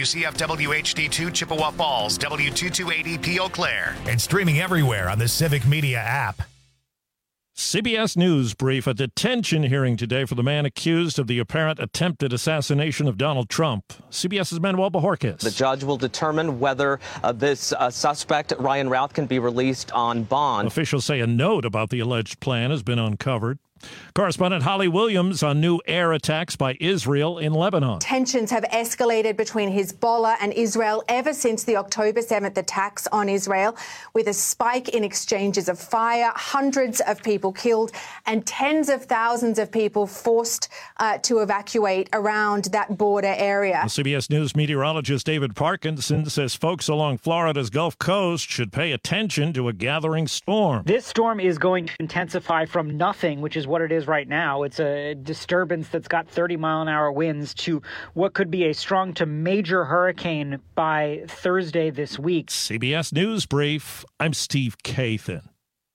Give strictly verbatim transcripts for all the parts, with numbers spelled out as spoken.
W C F W H D two Chippewa Falls, W two two eight E P Eau Claire. And streaming everywhere on the Civic Media app. C B S News brief. A detention hearing today for the man accused of the apparent attempted assassination of Donald Trump. CBS's Manuel Bajorquez. The judge will determine whether uh, this uh, suspect, Ryan Routh, can be released on bond. Officials say a note about the alleged plan has been uncovered. Correspondent Holly Williams on new air attacks by Israel in Lebanon. Tensions have escalated between Hezbollah and Israel ever since the October seventh attacks on Israel, with a spike in exchanges of fire, hundreds of people killed, and tens of thousands of people forced uh, to evacuate around that border area. The C B S News meteorologist David Parkinson says folks along Florida's Gulf Coast should pay attention to a gathering storm. This storm is going to intensify from nothing, which is what it is right now. It's a disturbance that's got thirty mile an hour winds to what could be a strong to major hurricane by Thursday this week. C B S News Brief. I'm Steve Kathan.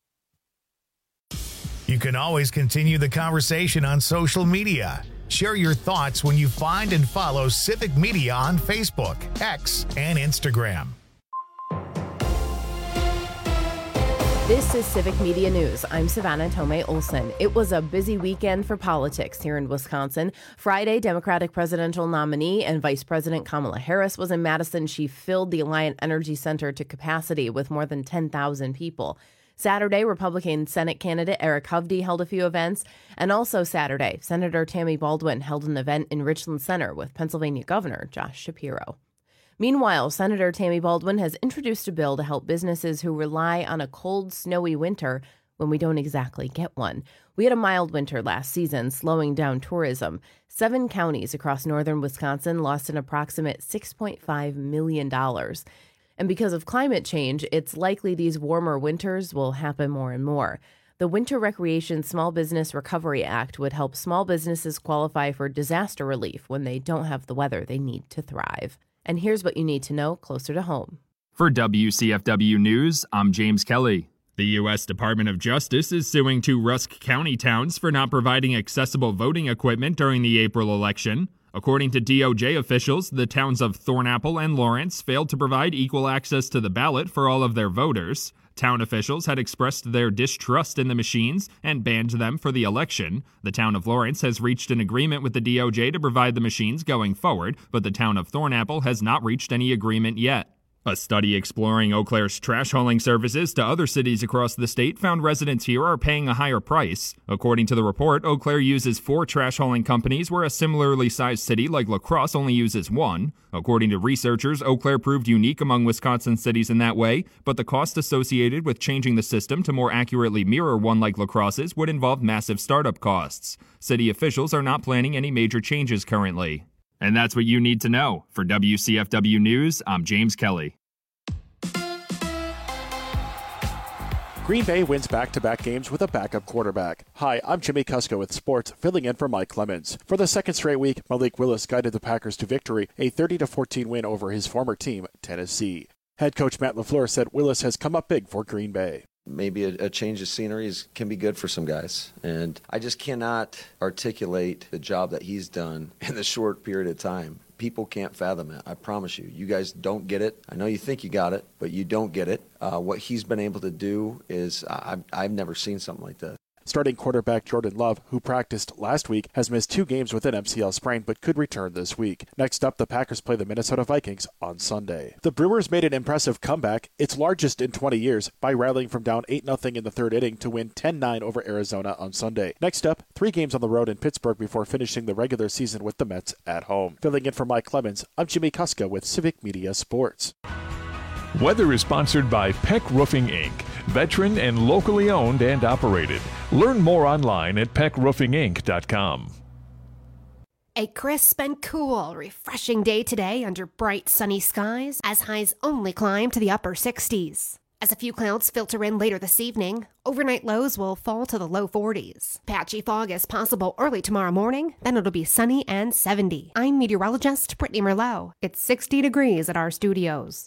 You can always continue the conversation on social media. Share your thoughts when you find and follow Civic Media on Facebook, X, and Instagram. This is Civic Media News. I'm Savannah Tomei Olson. It was a busy weekend for politics here in Wisconsin. Friday, Democratic presidential nominee and Vice President Kamala Harris was in Madison. She filled the Alliant Energy Center to capacity with more than ten thousand people. Saturday, Republican Senate candidate Eric Hovde held a few events. And also Saturday, Senator Tammy Baldwin held an event in Richland Center with Pennsylvania Governor Josh Shapiro. Meanwhile, Senator Tammy Baldwin has introduced a bill to help businesses who rely on a cold, snowy winter when we don't exactly get one. We had a mild winter last season, slowing down tourism. Seven counties across northern Wisconsin lost an approximate six point five million dollars. And because of climate change, it's likely these warmer winters will happen more and more. The Winter Recreation Small Business Recovery Act would help small businesses qualify for disaster relief when they don't have the weather they need to thrive. And here's what you need to know closer to home. For W C F W News, I'm James Kelly. The U S Department of Justice is suing two Rusk County towns for not providing accessible voting equipment during the April election. According to D O J officials, the towns of Thornapple and Lawrence failed to provide equal access to the ballot for all of their voters. Town officials had expressed their distrust in the machines and banned them for the election. The town of Lawrence has reached an agreement with the D O J to provide the machines going forward, but the town of Thornapple has not reached any agreement yet. A study exploring Eau Claire's trash hauling services to other cities across the state found residents here are paying a higher price. According to the report, Eau Claire uses four trash hauling companies, where a similarly sized city like La Crosse only uses one. According to researchers, Eau Claire proved unique among Wisconsin cities in that way, but the cost associated with changing the system to more accurately mirror one like La Crosse's would involve massive startup costs. City officials are not planning any major changes currently. And that's what you need to know. For W C F W News, I'm James Kelly. Green Bay wins back-to-back games with a backup quarterback. Hi, I'm Jimmy Kusko with sports, filling in for Mike Clemens. For the second straight week, Malik Willis guided the Packers to victory, a thirty to fourteen win over his former team, Tennessee. Head coach Matt LaFleur said Willis has come up big for Green Bay. Maybe a, a change of scenery is, can be good for some guys. And I just cannot articulate the job that he's done in the short period of time. People can't fathom it. I promise you. You guys don't get it. I know you think you got it, but you don't get it. Uh, what he's been able to do is I've, I've never seen something like this. Starting quarterback Jordan Love, who practiced last week, has missed two games with an M C L sprain but could return this week. Next up, the Packers play the Minnesota Vikings on Sunday. The Brewers made an impressive comeback, its largest in twenty years, by rallying from down eight nothing in the third inning to win ten nine over Arizona on Sunday. Next up, three games on the road in Pittsburgh before finishing the regular season with the Mets at home. Filling in for Mike Clemens, I'm Jimmy Kuska with Civic Media Sports. Weather is sponsored by Peck Roofing, Incorporated, veteran and locally owned and operated. Learn more online at peck roofing inc dot com. A crisp and cool, refreshing day today under bright, sunny skies as highs only climb to the upper sixties. As a few clouds filter in later this evening, overnight lows will fall to the low forties. Patchy fog is possible early tomorrow morning, then it'll be sunny and seventy. I'm meteorologist Brittany Merlot. It's sixty degrees at our studios.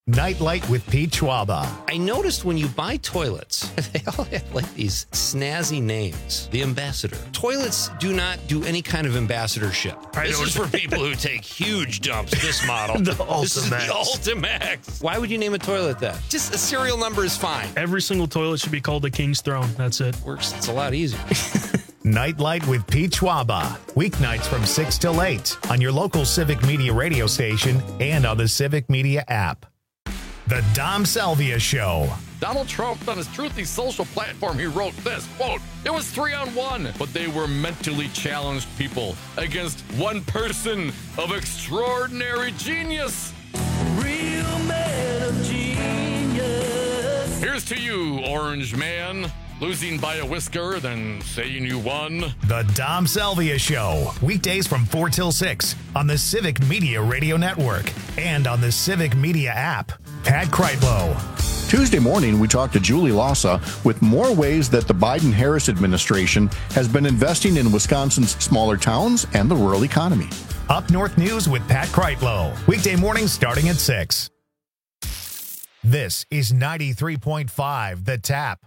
Nightlight with Pete Schwaba. I noticed when you buy toilets, they all have like these snazzy names. The Ambassador. Toilets do not do any kind of ambassadorship. I this is for people who take huge dumps. This model. The This is the Ultimax. Ultimax. Why would you name a toilet that? Just a serial number is fine. Every single toilet should be called the King's Throne. That's it. Works. It's a lot easier. Nightlight with Pete Schwaba. Weeknights from six till eight on your local Civic Media radio station and on the Civic Media app. The Dom Salvia Show. Donald Trump, on his Truthy social platform, he wrote this, quote, "It was three on one, but they were mentally challenged people against one person of extraordinary genius." Real man of genius. Here's to you, Orange Man. Losing by a whisker, then saying you won. The Dom Salvia Show. Weekdays from four till six on the Civic Media Radio Network and on the Civic Media app. Pat Kreitlow. Tuesday morning, we talked to Julie Lassa with more ways that the Biden-Harris administration has been investing in Wisconsin's smaller towns and the rural economy. Up North News with Pat Kreitlow. Weekday mornings starting at six. This is ninety-three point five The Tap.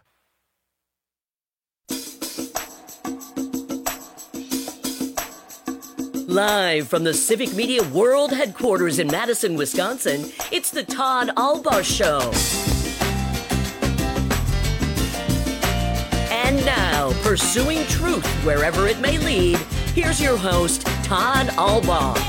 Live from the Civic Media World Headquarters in Madison, Wisconsin, it's the Todd Albaugh Show. And now, pursuing truth wherever it may lead, here's your host, Todd Albaugh.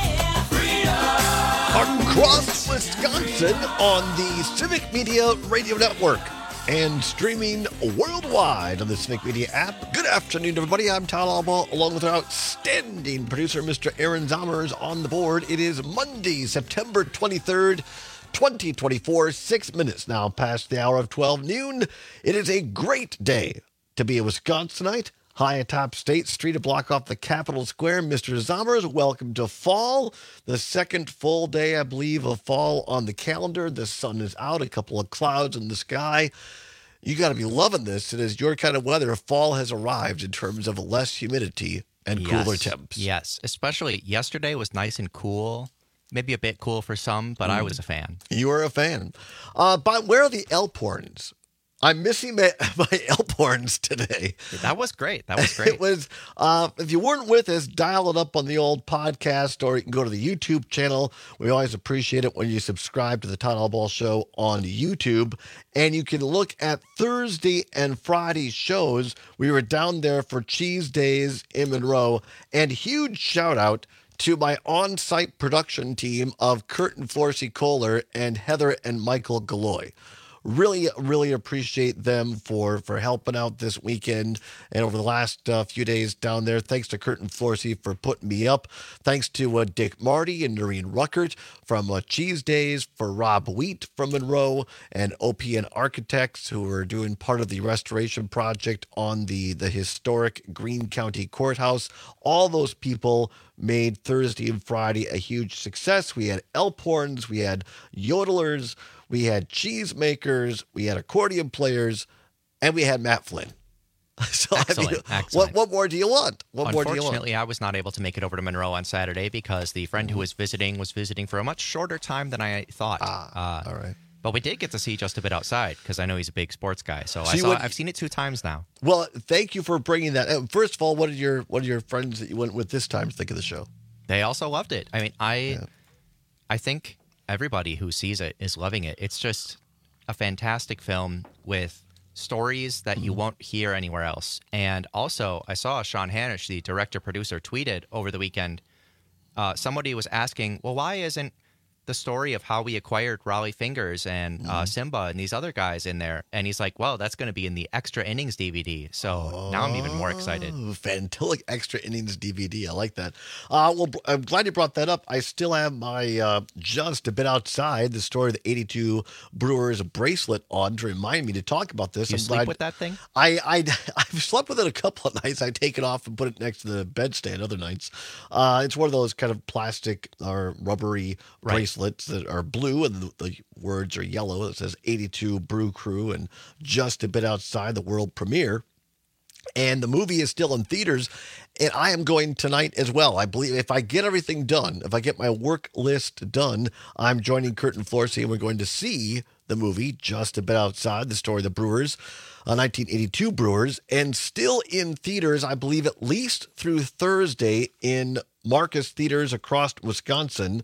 Across Wisconsin on the Civic Media Radio Network and streaming worldwide on the Civic Media app. Good afternoon, everybody. I'm Todd Albaugh, along with our outstanding producer, Mister Aaron Zommers, on the board. It is Monday, September twenty-third, twenty twenty-four, six minutes now past the hour of twelve noon. It is a great day to be a Wisconsinite. High atop State Street, a block off the Capitol Square. Mister Zommers, welcome to fall. The second full day, I believe, of fall on the calendar. The sun is out, a couple of clouds in the sky. You got to be loving this. It is your kind of weather. Fall has arrived in terms of less humidity and yes, cooler temps. Yes, especially yesterday was nice and cool. Maybe a bit cool for some, but mm. I was a fan. You were a fan. Uh, but where are the Elkhorns? I'm missing my, my Elkhorns today. That was great. That was great. It was, uh, if you weren't with us, dial it up on the old podcast, or you can go to the YouTube channel. We always appreciate it when you subscribe to the Todd Albaugh Show on YouTube. And you can look at Thursday and Friday shows. We were down there for Cheese Days in Monroe. And huge shout out to my on-site production team of Curtin Florsey Kohler and Heather and Michael Galloy. Really, really appreciate them for, for helping out this weekend and over the last uh, few days down there. Thanks to Curtin Florsey for putting me up. Thanks to uh, Dick Marty and Noreen Ruckert from uh, Cheese Days, for Rob Wheat from Monroe, and O P N Architects, who are doing part of the restoration project on the, the historic Greene County Courthouse. All those people made Thursday and Friday a huge success. We had Elkhorns, we had yodelers, we had cheese makers, we had accordion players, and we had Matt Flynn. So, excellent, I mean, excellent. What, what more do you want? What more do you want? Unfortunately, I was not able to make it over to Monroe on Saturday because the friend who was visiting was visiting for a much shorter time than I thought. Ah, uh, all right. But we did get to see just a bit outside because I know he's a big sports guy. So, So I you saw, went- I've seen it two times now. Well, thank you for bringing that. Uh, First of all, what did your what did your friends that you went with this time think of the show? They also loved it. I mean, I, I think everybody who sees it is loving it. It's just a fantastic film with stories that you won't hear anywhere else. And also, I saw Sean Hanish, the director-producer, tweeted over the weekend, uh, somebody was asking, well, why isn't the story of how we acquired Raleigh Fingers and uh, Simba and these other guys in there? And he's like, well, that's going to be in the Extra Innings D V D. So oh, now I'm even more excited. Fantastic Extra Innings D V D. I like that. Uh, well, I'm glad you brought that up. I still have my uh, Just a Bit Outside, the story of the eighty-two Brewers bracelet on to remind me to talk about this. You I'm sleep glad, with that thing? I, I, I've slept with it a couple of nights. I take it off and put it next to the bedstand other nights. Uh, it's one of those kind of plastic or rubbery Right. bracelets that are blue and the, the words are yellow. It says eighty-two Brew Crew and Just a Bit Outside, the world premiere. And the movie is still in theaters, and I am going tonight as well. I believe if I get everything done, if I get my work list done, I'm joining Kurt and Florsey, and we're going to see the movie Just a Bit Outside, the story of the Brewers, uh, nineteen eighty-two Brewers, and still in theaters, I believe, at least through Thursday in Marcus Theaters across Wisconsin.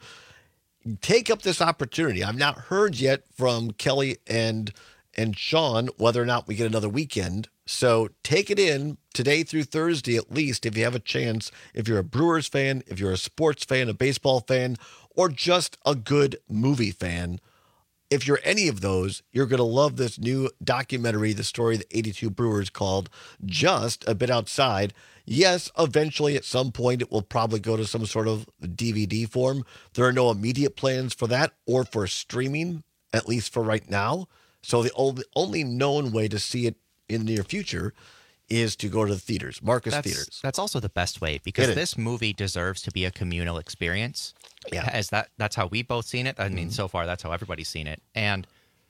Take up this opportunity. I've not heard yet from Kelly and and Sean whether or not we get another weekend. So take it in today through Thursday at least if you have a chance, if you're a Brewers fan, if you're a sports fan, a baseball fan, or just a good movie fan. If you're any of those, you're going to love this new documentary, the story of the eighty-two Brewers, called Just a Bit Outside. Yes, eventually at some point it will probably go to some sort of D V D form. There are no immediate plans for that or for streaming, at least for right now. So the only known way to see it in the near future is to go to the theaters, Marcus that's, Theaters. That's also the best way, because this movie deserves to be a communal experience. Yeah. As that that's how we both seen it. I mean, Mm-hmm. so far that's how everybody's seen it. And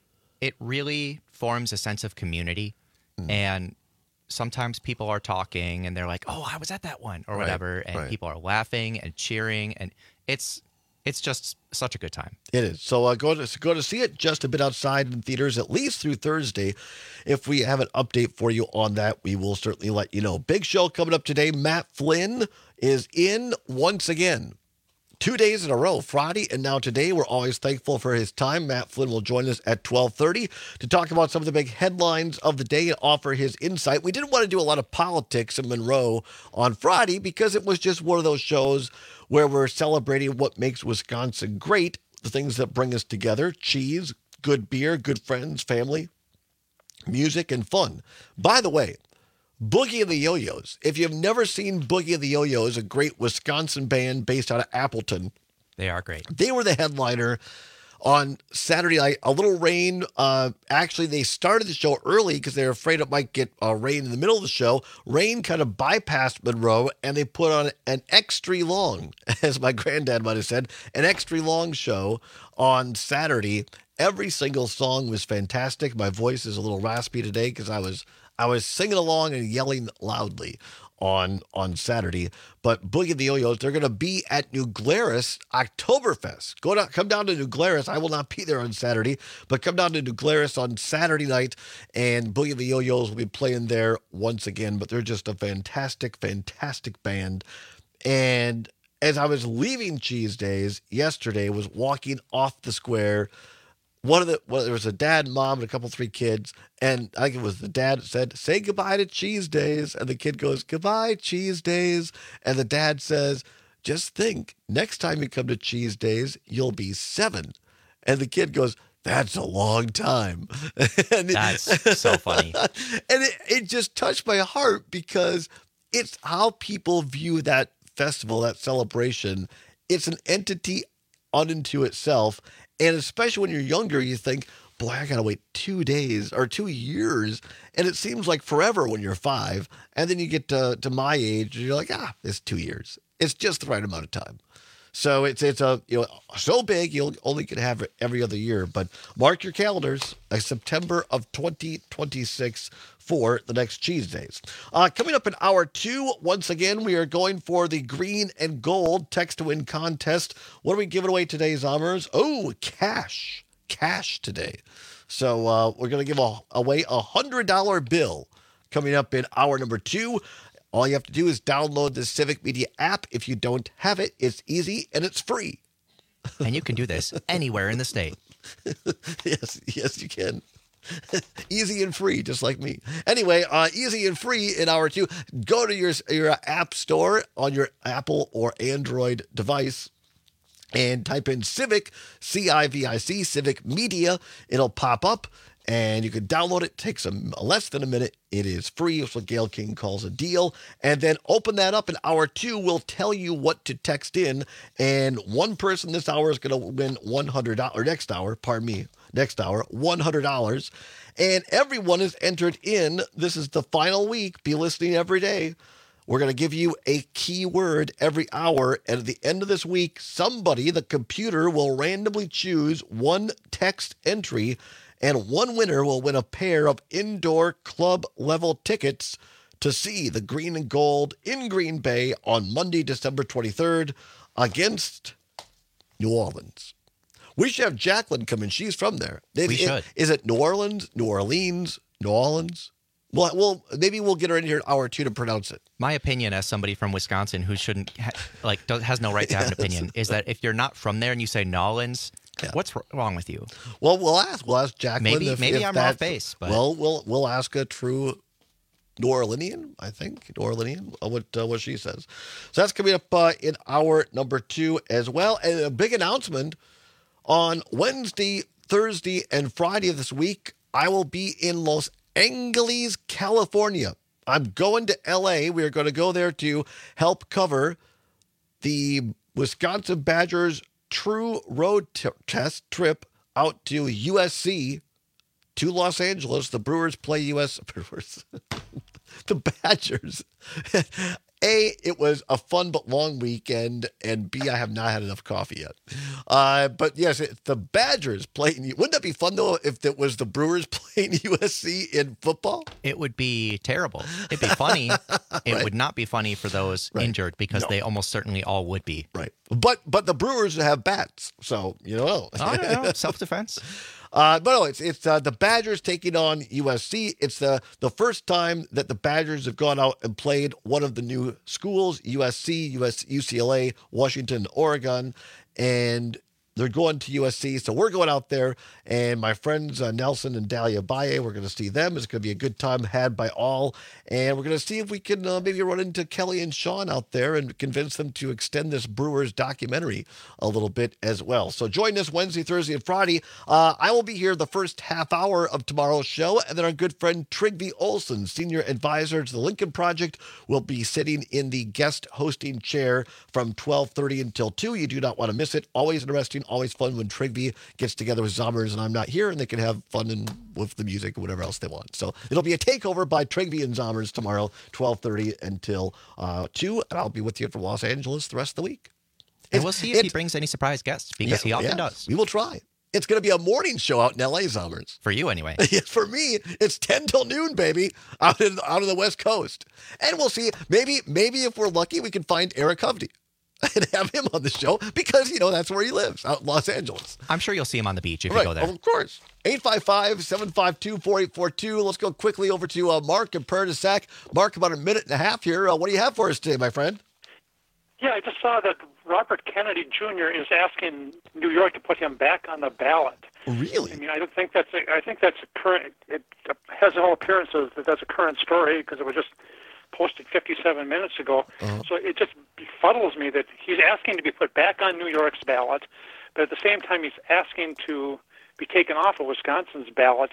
it really forms a sense of community. Mm. And sometimes people are talking and they're like, "Oh, I was at that one," or Right, whatever, and right. people are laughing and cheering, and it's it's just such a good time. It is. So uh, go to go to see it Just a Bit Outside in theaters at least through Thursday. If we have an update for you on that, we will certainly let you know. Big show coming up today. Matt Flynn is in once again. Two days in a row, Friday and now today. We're always thankful for his time. Matt Flynn will join us at twelve thirty to talk about some of the big headlines of the day and offer his insight. We didn't want to do a lot of politics in Monroe on Friday because it was just one of those shows where we're celebrating what makes Wisconsin great, the things that bring us together: cheese, good beer, good friends, family, music, and fun. By the way, Boogie and the Yo-Yos. If you've never seen Boogie and the Yo-Yos, a great Wisconsin band based out of Appleton. They are great. They were the headliner on Saturday night. A little rain. Uh, actually, they started the show early because they were afraid it might get uh, rain in the middle of the show. Rain kind of bypassed Monroe, and they put on an extra long, as my granddad might have said, an extra long show on Saturday. Every single song was fantastic. My voice is a little raspy today because I was I was singing along and yelling loudly on on Saturday. But Boogie and the Yo-Yos, they're going to be at New Glarus Oktoberfest. Go down, come down to New Glarus. I will not be there on Saturday, but come down to New Glarus on Saturday night, and Boogie and the Yo-Yos will be playing there once again. But they're just a fantastic, fantastic band. And as I was leaving Cheese Days yesterday, was walking off the square. One of the well, there was a dad, mom, and a couple, three kids, and I think it was the dad that said, "Say goodbye to Cheese Days," and the kid goes, "Goodbye, Cheese Days," and the dad says, "Just think, next time you come to Cheese Days, you'll be seven," and the kid goes, "That's a long time." and That's so funny, and it, it just touched my heart because it's how people view that festival, that celebration. It's an entity unto itself. And especially when you're younger, you think, boy, I got to wait two days or two years. And it seems like forever when you're five. And then you get to, to my age and you're like, ah, it's two years. It's just the right amount of time. So it's it's a you know so big you'll only can have it every other year. But mark your calendars, like September of twenty twenty-six for the next Cheese Days. Uh, coming up in hour two, once again, we are going for the green and gold text to win contest. What are we giving away today, Zommers? Oh, cash, cash today. So uh, we're going to give a, away a one hundred dollar bill coming up in hour number two. All you have to do is download the Civic Media app. If you don't have it, it's easy and it's free. And you can do this anywhere in the state. yes, yes, you can. Easy and free, just like me. Anyway, uh, easy and free in hour two. Go to your, your app store on your Apple or Android device and type in Civic, C I V I C, Civic Media. It'll pop up. And you can download it. It takes a, less than a minute. It is free. It's what Gail King calls a deal. And then open that up in hour two. We'll tell you what to text in. And one person this hour is going to win one hundred dollars. Or next hour, pardon me, next hour, one hundred dollars. And everyone is entered in. This is the final week. Be listening every day. We're going to give you a keyword every hour. And at the end of this week, somebody, the computer, will randomly choose one text entry. And one winner will win a pair of indoor club level tickets to see the green and gold in Green Bay on Monday, December twenty-third against New Orleans. We should have Jacqueline come in. She's from there. It, we it, should. Is it New Orleans, New Orleans, New Orleans? Well, well, maybe we'll get her in here an hour or two to pronounce it. My opinion, as somebody from Wisconsin who shouldn't, ha- like, does, has no right to have an opinion, is that if you're not from there and you say Nolans, yeah. what's wrong with you? Well, we'll ask. We'll ask Jacqueline. Maybe, if, maybe if I'm that, off base. But... Well, we'll we'll ask a true New Orleanian, I think, New Orleanian, uh, what uh, what she says. So that's coming up uh, in hour number two as well, and a big announcement on Wednesday, Thursday, and Friday of this week. I will be in Los Angeles, California. I'm going to L A. We are going to go there to help cover the Wisconsin Badgers True Road t- Test trip out to U S C to Los Angeles. The Brewers play U S Brewers. The Badgers. A, it was a fun but long weekend, and B, I have not had enough coffee yet. Uh, but yes, it, the Badgers playing. Wouldn't that be fun though if it was the Brewers playing U S C in football? It would be terrible. It'd be funny. It Right. would not be funny for those Right. injured because No. they almost certainly all would be. Right. But but the Brewers have bats, so you know. Oh, no, no. Self-defense. Uh, but no, it's it's uh, the Badgers taking on U S C. It's the the first time that the Badgers have gone out and played one of the new schools: U S C, U S, U C L A, Washington, Oregon, and they're going to U S C. So we're going out there, and my friends uh, Nelson and Dahlia Baye, we're going to see them. It's going to be a good time had by all, and we're going to see if we can uh, maybe run into Kelly and Sean out there and convince them to extend this Brewers documentary a little bit as well. So join us Wednesday, Thursday, and Friday. Uh, I will be here the first half hour of tomorrow's show, and then our good friend Trygve Olsen, senior advisor to the Lincoln Project, will be sitting in the guest hosting chair from twelve thirty until two. You do not want to miss it. Always interesting. Always fun when Trygve gets together with Zommers and I'm not here, and they can have fun and with the music or whatever else they want. So it'll be a takeover by Trygve and Zommers tomorrow, twelve thirty until uh, two, and I'll be with you from Los Angeles the rest of the week. And we'll see if he brings any surprise guests, because yeah, he often yeah, does. We will try. It's going to be a morning show out in L A, Zommers. For you, anyway. For me, it's ten till noon, baby, out in out on the West Coast. And we'll see. Maybe, maybe if we're lucky, we can find Eric Hovde and have him on the show, because, you know, that's where he lives, out in Los Angeles. I'm sure you'll see him on the beach if right. you go there. Of course. eight five five, seven five two, four eight four two. Let's go quickly over to uh, Mark in Prairie du Sac. Mark, about a minute and a half here. Uh, what do you have for us today, my friend? Yeah, I just saw that Robert Kennedy Junior is asking New York to put him back on the ballot. Really? I mean, I don't think that's a, I think that's a current. It has all appearances that that's a current story, because it was just posted fifty-seven minutes ago. Uh-huh. So it just befuddles me that he's asking to be put back on New York's ballot, but at the same time he's asking to be taken off of Wisconsin's ballot.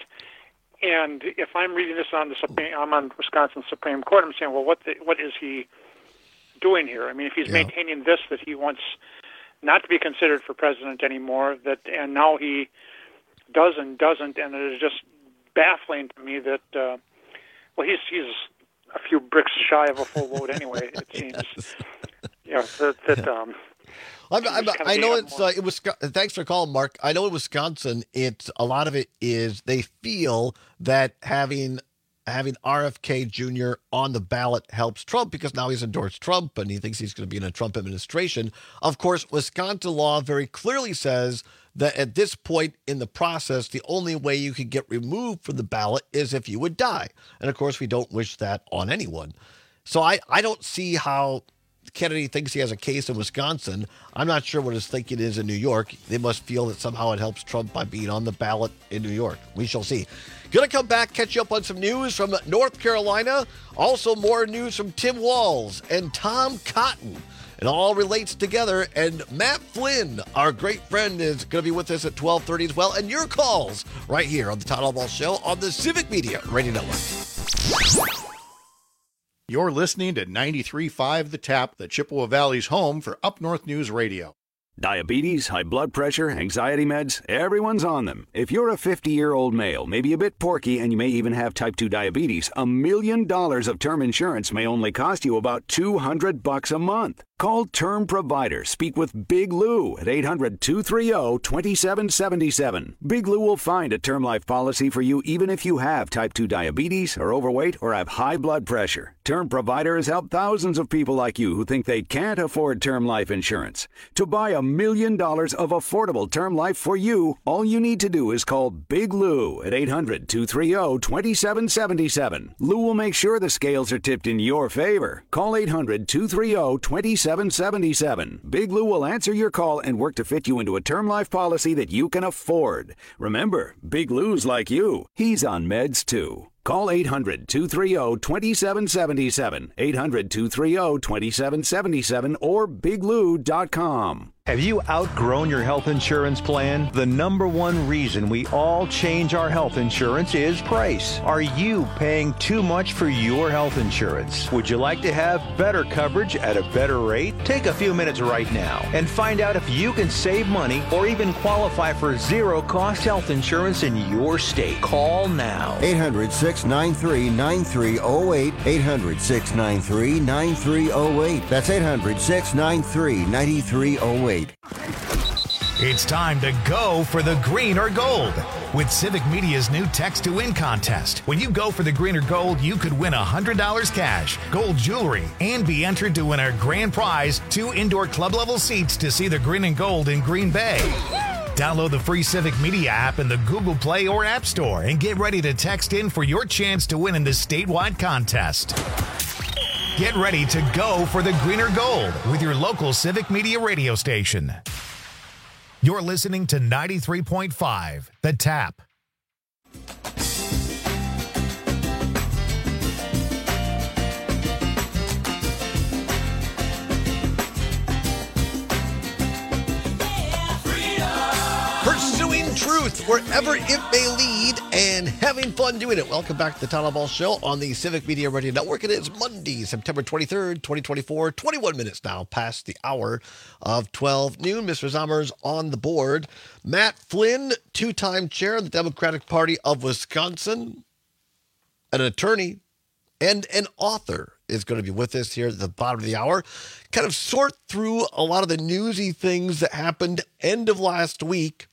And if I'm reading this on the Supreme, I'm on Wisconsin Supreme Court, I'm saying, well, what the, what is he doing here? I mean, if he's Yeah. maintaining this, that he wants not to be considered for president anymore, that and now he does and doesn't, and it is just baffling to me that, uh, well, he's he's a few bricks shy of a full vote anyway, it seems. Yeah, that, that um, I'm, I'm, just kinda I know being it's uh, it was. Thanks for calling, Mark. I know in Wisconsin, it's a lot of it is they feel that having having R F K Junior on the ballot helps Trump, because now he's endorsed Trump and he thinks he's going to be in a Trump administration. Of course, Wisconsin law very clearly says that at this point in the process, the only way you could get removed from the ballot is if you would die. And of course, we don't wish that on anyone. So I, I don't see how Kennedy thinks he has a case in Wisconsin. I'm not sure what his thinking is in New York. They must feel that somehow it helps Trump by being on the ballot in New York. We shall see. Going to come back, catch you up on some news from North Carolina. Also more news from Tim Walz and Tom Cotton. It all relates together. And Matt Flynn, our great friend, is going to be with us at twelve thirty as well. And your calls right here on the Todd Allball Show on the Civic Media Radio Network. You're listening to ninety-three point five The Tap, the Chippewa Valley's home for Up North News Radio. Diabetes, high blood pressure, anxiety meds, everyone's on them. If you're a fifty-year-old male, maybe a bit porky, and you may even have type two diabetes, a million dollars of term insurance may only cost you about two hundred bucks a month. Call Term Provider. Speak with Big Lou at eight hundred, two three zero, two seven seven seven. Big Lou will find a term life policy for you even if you have type two diabetes, are overweight, or have high blood pressure. Term Provider has helped thousands of people like you who think they can't afford term life insurance. To buy a million dollars of affordable term life for you, all you need to do is call Big Lou at eight hundred, two three zero, two seven seven seven. Lou will make sure the scales are tipped in your favor. Call eight hundred, two three zero, two seven seven seven. Big Lou will answer your call and work to fit you into a term life policy that you can afford. Remember, Big Lou's like you. He's on meds too. Call eight hundred, two three zero, two seven seven seven, eight hundred, two three zero, two seven seven seven, or big lou dot com. Have you outgrown your health insurance plan? The number one reason we all change our health insurance is price. Are you paying too much for your health insurance? Would you like to have better coverage at a better rate? Take a few minutes right now and find out if you can save money or even qualify for zero-cost health insurance in your state. Call now. eight hundred, six nine three, nine three zero eight. eight hundred, six nine three, nine three zero eight. That's eight hundred, six nine three, nine three zero eight. It's time to go for the green or gold with Civic Media's new Text to Win contest. When you go for the green or gold, you could win one hundred dollars cash, gold jewelry, and be entered to win our grand prize, two indoor club-level seats to see the green and gold in Green Bay. Download the free Civic Media app in the Google Play or App Store and get ready to text in for your chance to win in this statewide contest. Get ready to go for the green or gold with your local Civic Media radio station. You're listening to ninety-three point five, The Tap. Pursuing truth wherever it may lead and having fun doing it. Welcome back to the Town Hall Ball Show on the Civic Media Radio Network. It is Monday, September twenty-third, twenty twenty-four, twenty-one minutes now past the hour of twelve noon. Mister Zommer's on the board. Matt Flynn, two-time chair of the Democratic Party of Wisconsin, an attorney, and an author is going to be with us here at the bottom of the hour. Kind of sort through a lot of the newsy things that happened end of last week,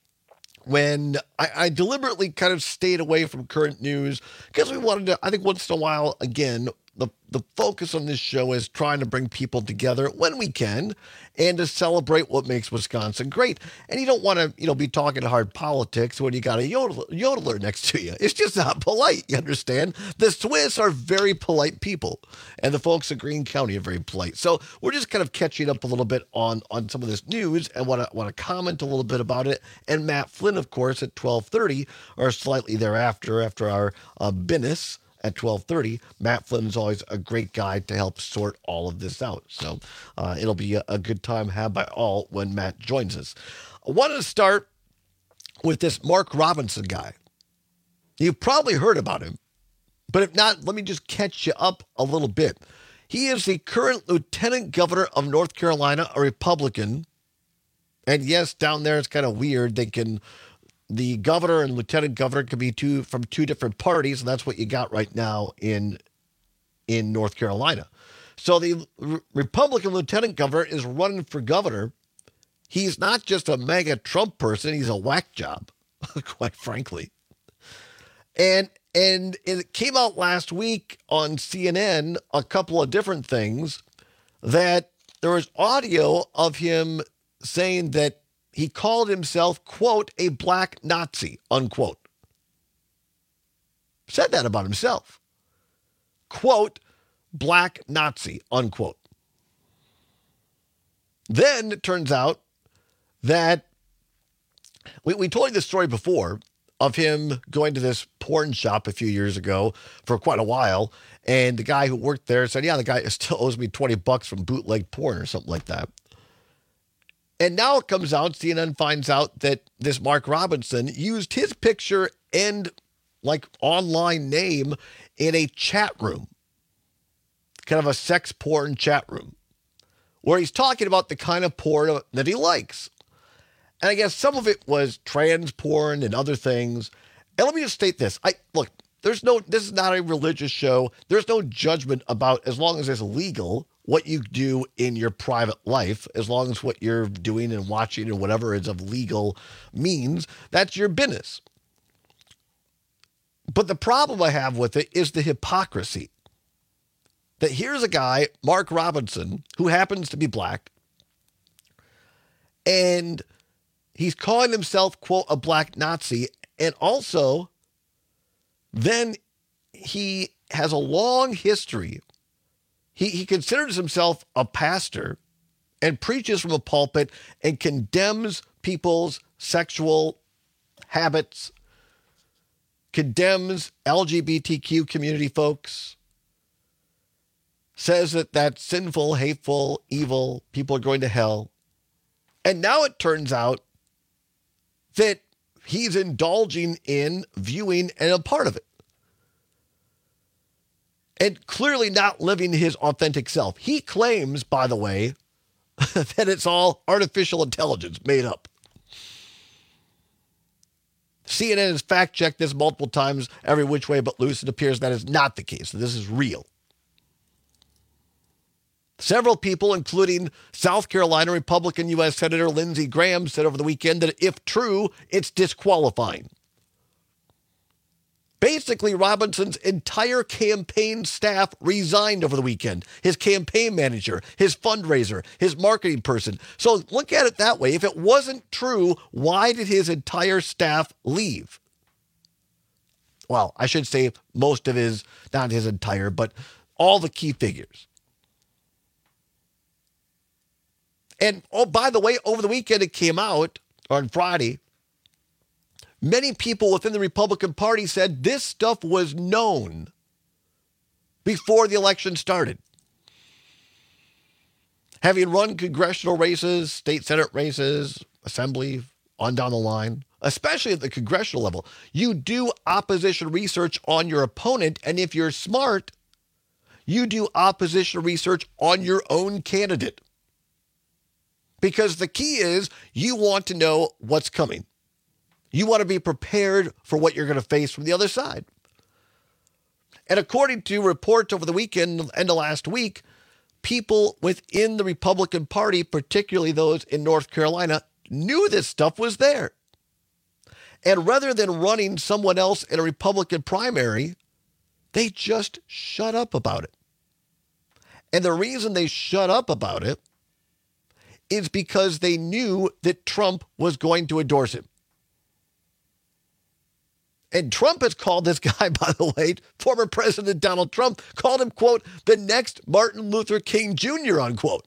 when I, I deliberately kind of stayed away from current news because we wanted to, I think once in a while, again, the, the focus on this show is trying to bring people together when we can and to celebrate what makes Wisconsin great. And you don't want to, you know, be talking hard politics when you got a yodel, yodeler next to you. It's just not polite, you understand? The Swiss are very polite people, and the folks in Greene County are very polite. So we're just kind of catching up a little bit on, on some of this news and want to want to comment a little bit about it. And Matt Flynn, of course, at twelve thirty or slightly thereafter, after our uh, business at twelve thirty. Matt Flynn is always a great guy to help sort all of this out. So uh, it'll be a, a good time had by all when Matt joins us. I wanted to start with this Mark Robinson guy. You've probably heard about him, but if not, let me just catch you up a little bit. He is the current lieutenant governor of North Carolina, a Republican. And yes, down there it's kind of weird. They can... The governor and lieutenant governor can be two from two different parties, and that's what you got right now in in North Carolina. So the R- Republican lieutenant governor is running for governor. He's not just a mega Trump person; he's a whack job, quite frankly. And and it came out last week on C N N a couple of different things that there was audio of him saying that he called himself, quote, a black Nazi, unquote. Said that about himself. Quote, black Nazi, unquote. Then it turns out that we, we told you this story before of him going to this porn shop a few years ago for quite a while. And the guy who worked there said, yeah, the guy still owes me twenty bucks from bootleg porn or something like that. And now it comes out, C N N finds out that this Mark Robinson used his picture and like online name in a chat room, kind of a sex porn chat room, where he's talking about the kind of porn that he likes. And I guess some of it was trans porn and other things. And let me just state this. I look, there's no, this is not a religious show. There's no judgment about, as long as it's legal, what you do in your private life, as long as what you're doing and watching and whatever is of legal means, that's your business. But the problem I have with it is the hypocrisy. That here's a guy, Mark Robinson, who happens to be black, and he's calling himself, quote, a black Nazi, and also then he has a long history. He, he considers himself a pastor and preaches from a pulpit and condemns people's sexual habits, condemns L G B T Q community folks, says that that's sinful, hateful, evil, people are going to hell. And now it turns out that he's indulging in viewing and a part of it. And clearly not living his authentic self. He claims, by the way, that it's all artificial intelligence made up. C N N has fact-checked this multiple times, every which way but loose. It appears that is not the case. This is real. Several people, including South Carolina Republican U S Senator Lindsey Graham, said over the weekend that if true, it's disqualifying. Basically, Robinson's entire campaign staff resigned over the weekend. His campaign manager, his fundraiser, his marketing person. So look at it that way. If it wasn't true, why did his entire staff leave? Well, I should say most of his, not his entire, but all the key figures. And, oh, by the way, over the weekend it came out, or on Friday, many people within the Republican Party said this stuff was known before the election started. Having run congressional races, state Senate races, assembly, on down the line, especially at the congressional level, you do opposition research on your opponent, and if you're smart, you do opposition research on your own candidate. Because the key is you want to know what's coming. You want to be prepared for what you're going to face from the other side. And according to reports over the weekend and the last week, people within the Republican Party, particularly those in North Carolina, knew this stuff was there. And rather than running someone else in a Republican primary, they just shut up about it. And the reason they shut up about it is because they knew that Trump was going to endorse him. And Trump has called this guy, by the way, former President Donald Trump, called him, quote, the next Martin Luther King Junior, unquote.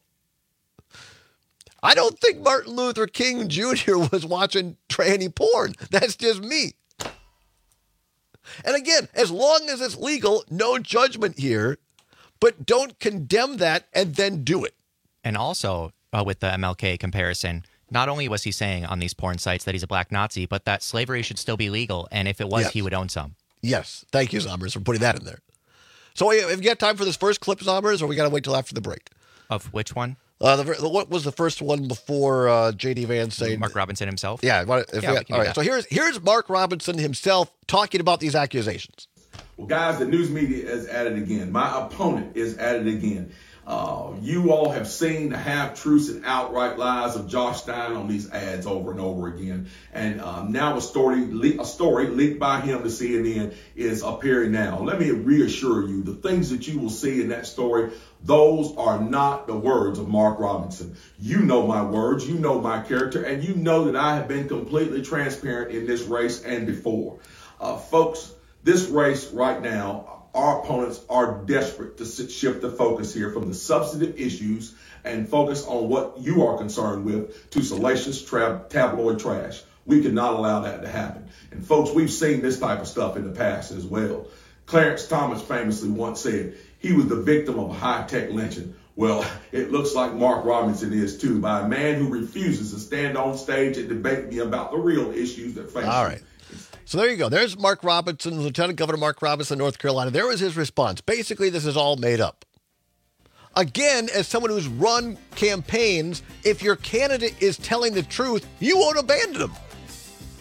I don't think Martin Luther King Junior was watching tranny porn. That's just me. And again, as long as it's legal, no judgment here, but don't condemn that and then do it. And also, uh, with the M L K comparison, not only was he saying on these porn sites that he's a black Nazi, but that slavery should still be legal. And if it was, yes, he would own some. Yes. Thank you, Zombers, for putting that in there. So have you got time for this first clip, Zombers, or we got to wait till after the break? Of which one? Uh, the, what was the first one before uh, J D Vance saying... Mark Robinson himself? Yeah. If yeah we got, all right. So here's, here's Mark Robinson himself talking about these accusations. Well, guys, the news media is at it again. My opponent is at it again. Uh, you all have seen the half-truths and outright lies of Josh Stein on these ads over and over again. And um, now a story, a story leaked by him to C N N is appearing now. Let me reassure you, the things that you will see in that story, those are not the words of Mark Robinson. You know my words, you know my character, and you know that I have been completely transparent in this race and before. Uh, folks, this race right now, our opponents are desperate to shift the focus here from the substantive issues and focus on what you are concerned with to salacious tra- tabloid trash. We cannot allow that to happen. And folks, we've seen this type of stuff in the past as well. Clarence Thomas famously once said he was the victim of a high-tech lynching. Well, it looks like Mark Robinson is too, by a man who refuses to stand on stage and debate me about the real issues that face All him. right. So there you go. There's Mark Robinson, Lieutenant Governor Mark Robinson, North Carolina. There was his response. Basically, this is all made up. Again, as someone who's run campaigns, if your candidate is telling the truth, you won't abandon them.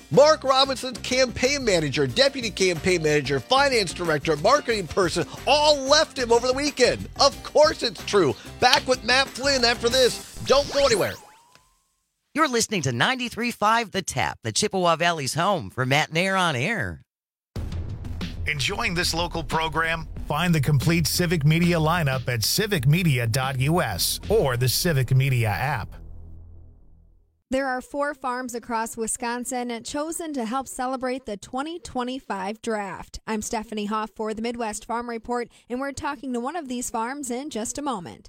Mark Robinson's campaign manager, deputy campaign manager, finance director, marketing person, all left him over the weekend. Of course it's true. Back with Matt Flynn after this. Don't go anywhere. You're listening to ninety-three point five The Tap, the Chippewa Valley's home for Matt Nair on air. Enjoying this local program? Find the complete Civic Media lineup at civic media dot u s or the Civic Media app. There are four farms across Wisconsin chosen to help celebrate the twenty twenty-five draft. I'm Stephanie Hoff for the Midwest Farm Report, and we're talking to one of these farms in just a moment.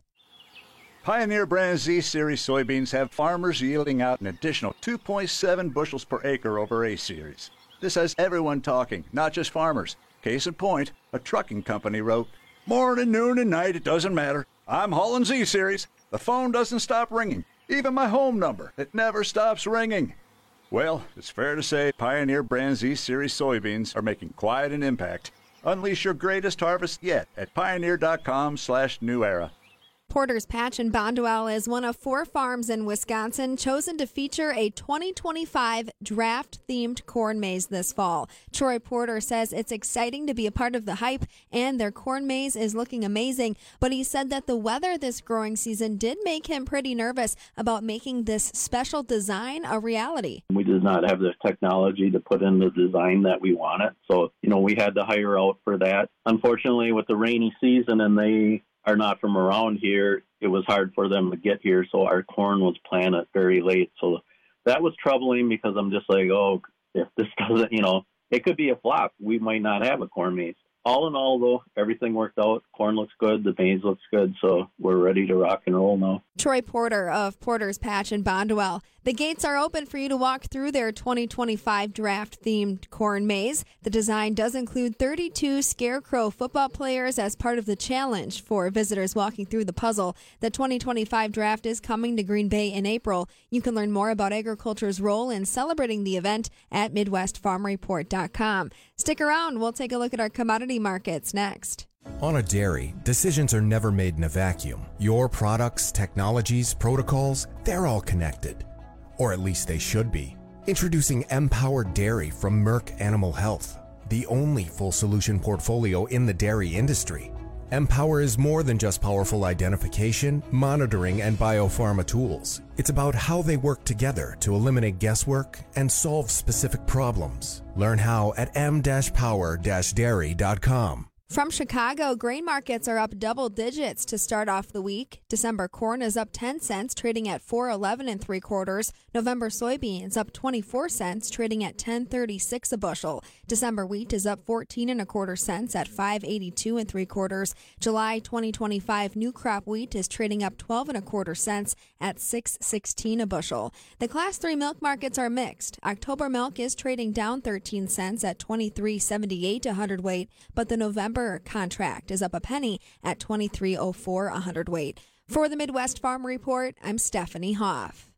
Pioneer brand Z-Series soybeans have farmers yielding out an additional two point seven bushels per acre over A-Series. This has everyone talking, not just farmers. Case in point, a trucking company wrote, "Morning, noon, and night, it doesn't matter. I'm hauling Z-Series. The phone doesn't stop ringing. Even my home number, it never stops ringing." Well, it's fair to say Pioneer brand Z-Series soybeans are making quite an impact. Unleash your greatest harvest yet at pioneer.com slash new era. Porter's Patch in Bondwell is one of four farms in Wisconsin chosen to feature a twenty twenty-five draft-themed corn maze this fall. Troy Porter says it's exciting to be a part of the hype, and their corn maze is looking amazing, but he said that the weather this growing season did make him pretty nervous about making this special design a reality. We did not have the technology to put in the design that we wanted, so, you know, we had to hire out for that. Unfortunately, with the rainy season and they are not from around here, it was hard for them to get here, so our corn was planted very late. So that was troubling because I'm just like, oh, if this doesn't, you know, it could be a flop. We might not have a corn maze. All in all, though, everything worked out. Corn looks good. The maze looks good, so we're ready to rock and roll now. Troy Porter of Porter's Patch in Bondwell. The gates are open for you to walk through their twenty twenty-five draft-themed corn maze. The design does include thirty-two Scarecrow football players as part of the challenge for visitors walking through the puzzle. The twenty twenty-five draft is coming to Green Bay in April. You can learn more about agriculture's role in celebrating the event at midwest farm report dot com. Stick around. We'll take a look at our commodity markets next. On a dairy, decisions are never made in a vacuum. Your products, technologies, protocols, they're all connected. Or at least they should be. Introducing Empowered Dairy from Merck Animal Health, the only full solution portfolio in the dairy industry. Empower is more than just powerful identification, monitoring, and biopharma tools. It's about how they work together to eliminate guesswork and solve specific problems. Learn how at m dash power dash dairy dot com. From Chicago, grain markets are up double digits to start off the week. December corn is up ten cents, trading at four eleven and three quarters. November soybeans up twenty-four cents, trading at ten thirty-six a bushel. December wheat is up fourteen and a quarter cents at five eighty-two and three quarters. July twenty twenty-five new crop wheat is trading up twelve and a quarter cents at six sixteen a bushel. The class three milk markets are mixed. October milk is trading down thirteen cents at twenty-three seventy-eight a hundredweight, but the November contract is up a penny at twenty-three oh four a hundredweight. For the Midwest Farm Report, I'm Stephanie Hoff.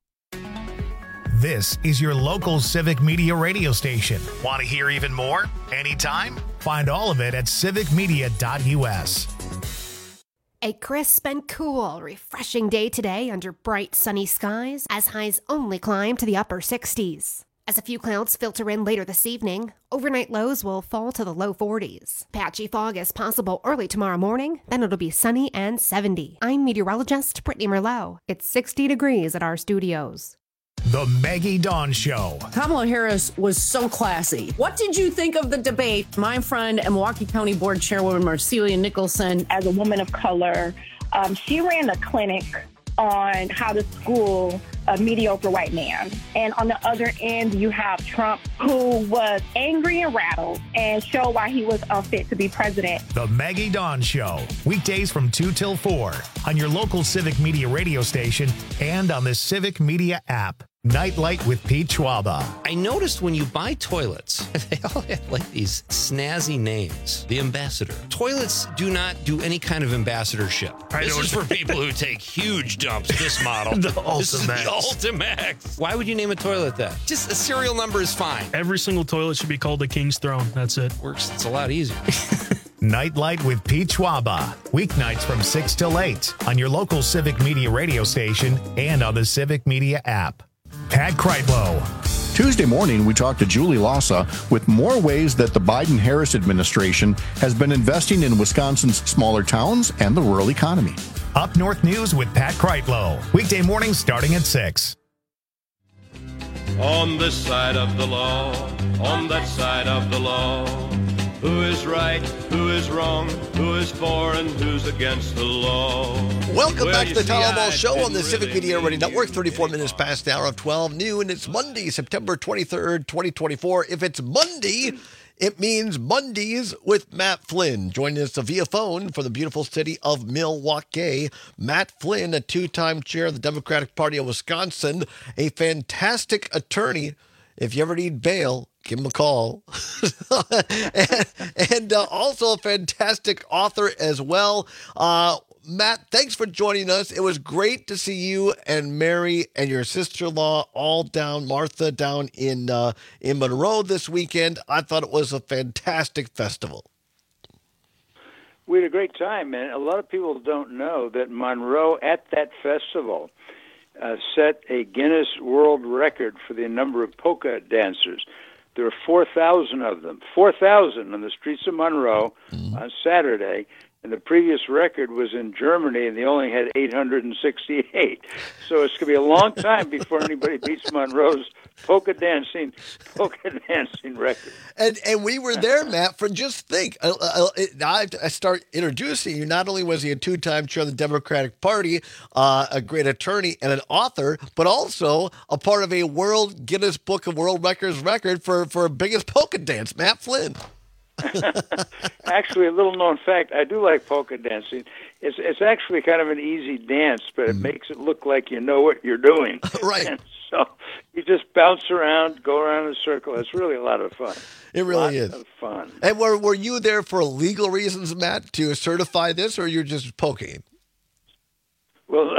This is your local Civic Media radio station. Want to hear even more? Anytime? Find all of it at civic media dot u s. A crisp and cool, refreshing day today under bright sunny skies as highs only climb to the upper sixties. As a few clouds filter in later this evening, overnight lows will fall to the low forties. Patchy fog is possible early tomorrow morning, then it'll be sunny and seventy. I'm meteorologist Brittany Merlot. It's sixty degrees at our studios. The Maggie Dawn Show. Kamala Harris was so classy. What did you think of the debate? My friend and Milwaukee County Board Chairwoman Marcelia Nicholson. As a woman of color, um, she ran a clinic on how to school a mediocre white man. And on the other end, you have Trump, who was angry and rattled and showed why he was unfit to be president. The Maggie Dawn Show, weekdays from two till four on your local Civic Media radio station and on the Civic Media app. Nightlight with Pete Schwaba. I noticed when you buy toilets, they all have like these snazzy names. The Ambassador. Toilets do not do any kind of ambassadorship. I this know. is for people who take huge dumps, this model. The This is the Ultimax. Ultimax. Why would you name a toilet that? Just a serial number is fine. Every single toilet should be called the King's Throne. That's it. Works. It's a lot easier. Nightlight with Pete Schwaba. Weeknights from six till eight on your local Civic Media radio station and on the Civic Media app. Pat Kreitlow. Tuesday morning, we talked to Julie Lassa with more ways that the Biden-Harris administration has been investing in Wisconsin's smaller towns and the rural economy. Up North News with Pat Kreitlow. Weekday mornings starting at six. On this side of the law, on that side of the law, who is right, who is wrong, who is for and who's against the law? Welcome Well, back to you the see, Town Hall I Show on didn't the Civic really Media mean Radio Network, thirty-four minutes past the hour of twelve noon. It's Monday, September twenty-third, twenty twenty-four. If it's Monday, it means Mondays with Matt Flynn. Joining us via phone from the beautiful city of Milwaukee, Matt Flynn, a two-time chair of the Democratic Party of Wisconsin, a fantastic attorney. If you ever need bail, give him a call. and and uh, also a fantastic author as well. Uh, Matt, thanks for joining us. It was great to see you and Mary and your sister-in-law all down, Martha, down in uh, in Monroe this weekend. I thought it was a fantastic festival. We had a great time, and a lot of people don't know that Monroe at that festival uh, set a Guinness World Record for the number of polka dancers. There were four thousand of them, four thousand on the streets of Monroe mm-hmm. on Saturday. And the previous record was in Germany, and they only had eight hundred sixty-eight. So it's going to be a long time before anybody beats Monroe's polka dancing polka dancing record. And and we were there, Matt, for just think. Uh, uh, I, I start introducing you. Not only was he a two-time chair of the Democratic Party, uh, a great attorney and an author, but also a part of a World Guinness Book of World Records record for, for biggest polka dance, Matt Flynn. Actually, a little known fact, I do like polka dancing. It's it's actually kind of an easy dance, but it mm. makes it look like you know what you're doing. Right. And so you just bounce around, go around in a circle. It's really a lot of fun. It really Lots is. Of fun. And were were you there for legal reasons, Matt, to certify this, or you're just poking? Well,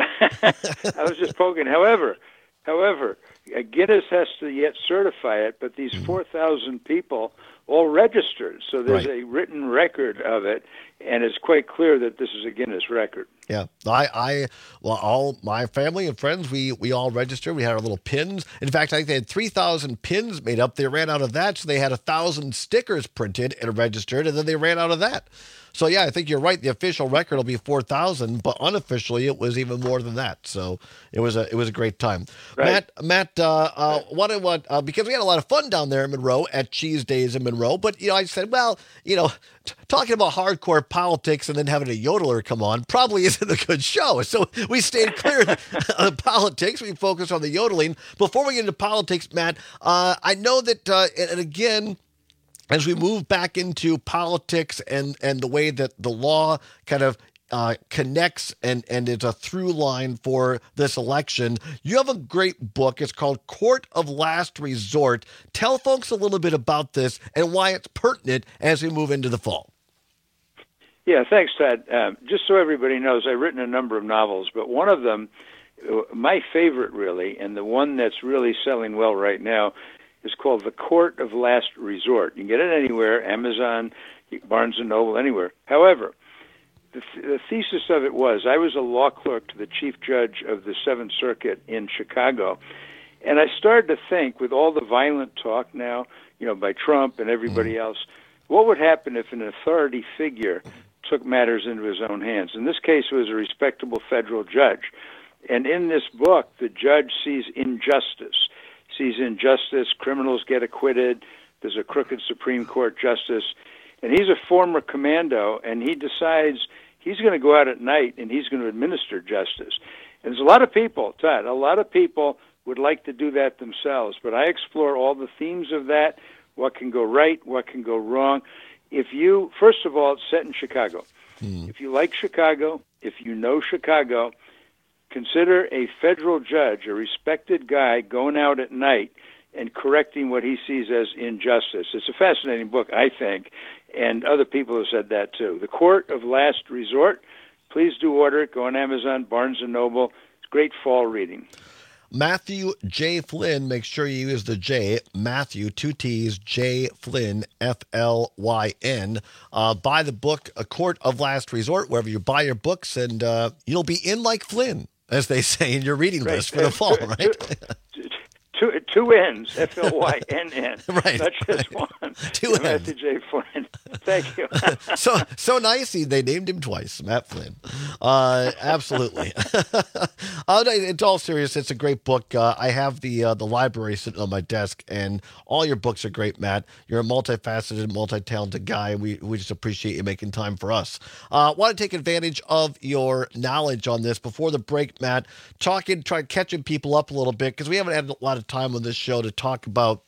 I was just poking. However, however, Guinness has to yet certify it, but these four thousand people all registered, so there's right. a written record of it, and it's quite clear that this is a Guinness record. Yeah, I, I, well, all my family and friends, we we all registered. We had our little pins. In fact, I think they had three thousand pins made up. They ran out of that, so they had one thousand stickers printed and registered, and then they ran out of that. So, yeah, I think you're right. The official record will be four thousand, but unofficially it was even more than that. So it was a it was a great time. Right. Matt, Matt, uh, uh, what I want, uh, because we had a lot of fun down there in Monroe at Cheese Days in Monroe, but, you know, I said, well, you know, t- talking about hardcore politics and then having a yodeler come on probably isn't a good show. So we stayed clear of politics. We focused on the yodeling. Before we get into politics, Matt, uh, I know that, uh, and, and again, as we move back into politics and, and the way that the law kind of uh, connects and, and is a through line for this election, you have a great book. It's called Court of Last Resort. Tell folks a little bit about this and why it's pertinent as we move into the fall. Yeah, thanks, Ted. Um, just so everybody knows, I've written a number of novels, but one of them, my favorite really, and the one that's really selling well right now, is called The Court of Last Resort. You can get it anywhere, Amazon, Barnes and Noble, anywhere. However, the, th- the thesis of it was, I was a law clerk to the chief judge of the Seventh Circuit in Chicago, and I started to think, with all the violent talk now, you know, by Trump and everybody else, what would happen if an authority figure took matters into his own hands? In this case, it was a respectable federal judge. And in this book, the judge sees injustice. Sees injustice, criminals get acquitted, there's a crooked Supreme Court justice, and he's a former commando, and he decides he's going to go out at night and he's going to administer justice. And there's a lot of people, Todd, a lot of people would like to do that themselves, but I explore all the themes of that, what can go right, what can go wrong. If you, first of all, it's set in Chicago. Mm. If you like Chicago, if you know Chicago, consider a federal judge, a respected guy, going out at night and correcting what he sees as injustice. It's a fascinating book, I think, and other people have said that too. The Court of Last Resort. Please do order it. Go on Amazon, Barnes and Noble. It's great fall reading. Matthew J. Flynn, make sure you use the J, Matthew, two T's, J. Flynn, F L Y N. Uh, buy the book, A Court of Last Resort, wherever you buy your books, and uh, you'll be in like Flynn, as they say in your reading right. list for the fall, right? Two, two two N's, F L Y N N. Right. Not just right. one. Two N's. Matthew J. Flynn. Thank you. so so nice. He, they named him twice, Matt Flynn. Uh, absolutely. uh, it's all serious. It's a great book. Uh, I have the uh, the library sitting on my desk, and all your books are great, Matt. You're a multifaceted, multi-talented guy. We we just appreciate you making time for us. Uh, want to take advantage of your knowledge on this before the break, Matt. Talking, trying catching people up a little bit because we haven't had a lot of time on this show to talk about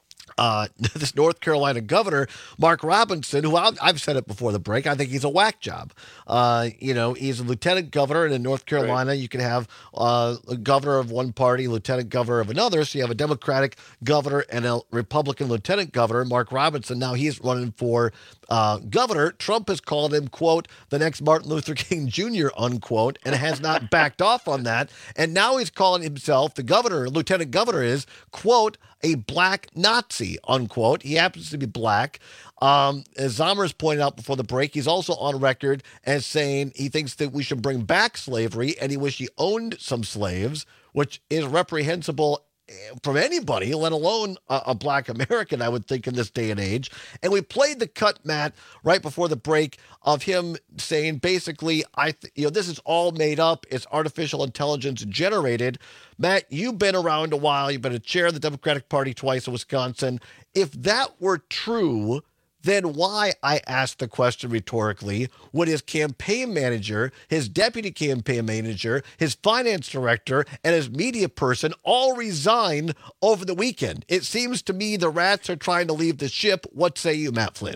Uh, this North Carolina governor, Mark Robinson, who I've, I've said it before the break, I think he's a whack job. Uh, you know, he's a lieutenant governor, and in North Carolina, right. you can have uh, a governor of one party, lieutenant governor of another. So you have a Democratic governor and a Republican lieutenant governor, Mark Robinson. Now he's running for uh, governor. Trump has called him, quote, the next Martin Luther King Junior, unquote, and has not backed off on that. And now he's calling himself, the governor, lieutenant governor is, quote, a black Nazi, unquote. He happens to be black. Um, as Zommers pointed out before the break, he's also on record as saying he thinks that we should bring back slavery and he wish he owned some slaves, which is reprehensible from anybody, let alone a, a black American, I would think, in this day and age. And we played the cut, Matt, right before the break of him saying, basically, I, th- you know, this is all made up. It's artificial intelligence generated. Matt, you've been around a while. You've been a chair of the Democratic Party twice in Wisconsin. If that were true, then why, I asked the question rhetorically, would his campaign manager, his deputy campaign manager, his finance director, and his media person all resign over the weekend? It seems to me the rats are trying to leave the ship. What say you, Matt Flynn?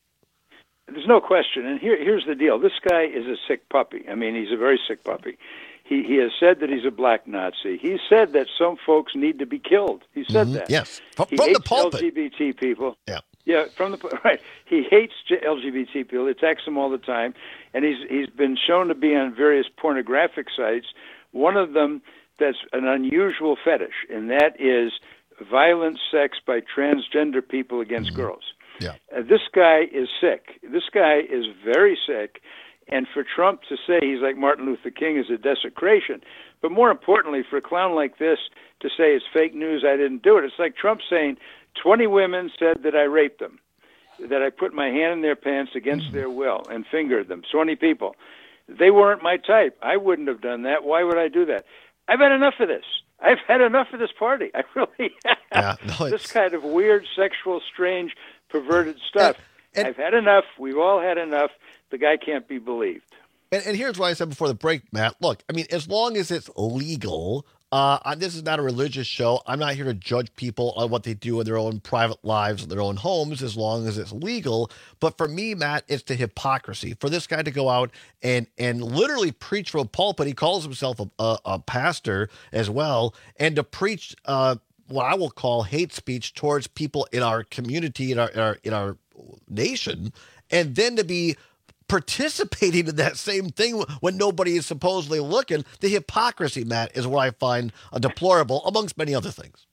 There's no question. And here, here's the deal. This guy is a sick puppy. I mean, he's a very sick puppy. He he has said that he's a black Nazi. He said that some folks need to be killed. He said Mm-hmm. that. Yes, from, he from hates the pulpit. L G B T people. Yeah. Yeah, from the right. He hates L G B T people. He attacks them all the time, and he's he's been shown to be on various pornographic sites. One of them that's an unusual fetish, and that is violent sex by transgender people against mm-hmm. girls. Yeah. Uh, this guy is sick. This guy is very sick, and for Trump to say he's like Martin Luther King is a desecration. But more importantly, for a clown like this to say it's fake news, I didn't do it. It's like Trump saying twenty women said that I raped them, that I put my hand in their pants against their will and fingered them. twenty people. They weren't my type. I wouldn't have done that. Why would I do that? I've had enough of this. I've had enough of this party. I really have. Yeah, no, this kind of weird, sexual, strange, perverted stuff. And, and, I've had enough. We've all had enough. The guy can't be believed. And, and here's what I said before the break, Matt. Look, I mean, as long as it's legal, uh, this is not a religious show. I'm not here to judge people on what they do in their own private lives, in their own homes, as long as it's legal. But for me, Matt, it's the hypocrisy. For this guy to go out and and literally preach from a pulpit, he calls himself a, a, a pastor as well, and to preach uh, what I will call hate speech towards people in our community, in our, in our, in our nation, and then to be participating in that same thing when nobody is supposedly looking. The hypocrisy, Matt, is what I find uh, deplorable, amongst many other things.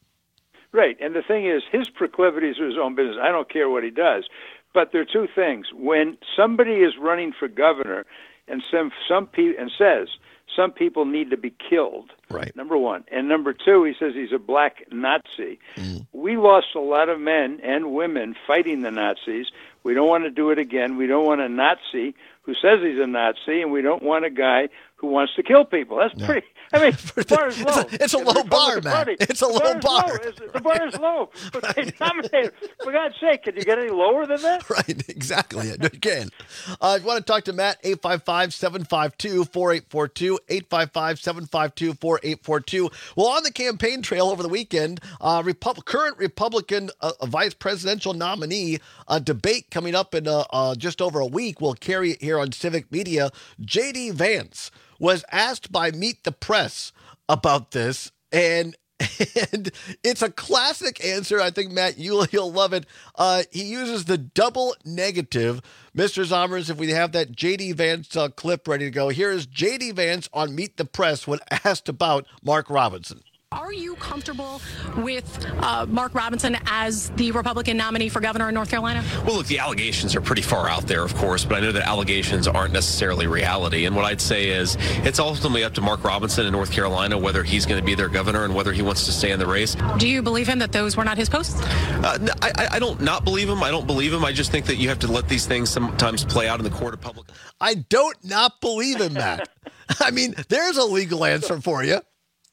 Right, and the thing is, his proclivities are his own business. I don't care what he does. But there are two things. When somebody is running for governor and some some pe- and says some people need to be killed, right? Number one. And number two, he says he's a black Nazi. Mm. We lost a lot of men and women fighting the Nazis. We don't want to do it again. We don't want a Nazi who says he's a Nazi, and we don't want a guy who wants to kill people. That's no. pretty... I mean, the bar is low. It's a, it's a low bar, man. Party. It's a the low bar. bar. Is low. The bar is low. But they nominated. For God's sake, can you get any lower than that? Right, exactly. You can. Uh, if you want to talk to Matt, eight five five, seven five two, four eight four two, eight five five, seven five two, four eight four two. Well, on the campaign trail over the weekend, uh, Repu- current Republican uh, vice presidential nominee, a debate coming up in uh, uh, just over a week. We'll carry it here on Civic Media. J D Vance was asked by Meet the Press about this, and and it's a classic answer. I think, Matt, you'll, you'll love it. Uh, he uses the double negative. Mister Zommers, if we have that J D Vance uh, clip ready to go, here is J D Vance on Meet the Press when asked about Mark Robinson. Are you comfortable with uh, Mark Robinson as the Republican nominee for governor in North Carolina? Well, look, the allegations are pretty far out there, of course, but I know that allegations aren't necessarily reality. And what I'd say is it's ultimately up to Mark Robinson in North Carolina whether he's going to be their governor and whether he wants to stay in the race. Do you believe him that those were not his posts? Uh, I, I don't not believe him. I don't believe him. I just think that you have to let these things sometimes play out in the court of public. I don't not believe him, Matt. I mean, there's a legal answer for you.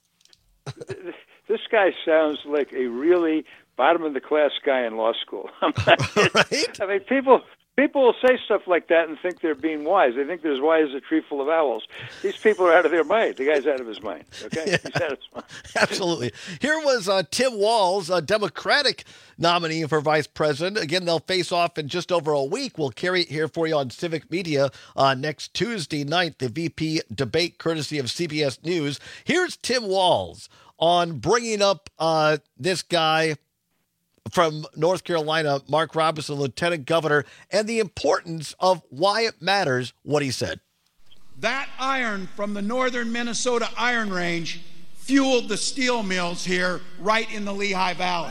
This guy sounds like a really bottom-of-the-class guy in law school. right? I mean, people people will say stuff like that and think they're being wise. They think they're as wise as a tree full of owls. These people are out of their mind. The guy's out of his mind, okay? Yeah. He's out of his mind. Absolutely. Here was uh, Tim Walz, a Democratic nominee for vice president. Again, they'll face off in just over a week. We'll carry it here for you on Civic Media uh, next Tuesday night, the V P debate courtesy of C B S News. Here's Tim Walz on bringing up uh, this guy from North Carolina, Mark Robinson, lieutenant governor, and the importance of why it matters what he said. That iron from the northern Minnesota Iron Range fueled the steel mills here right in the Lehigh Valley.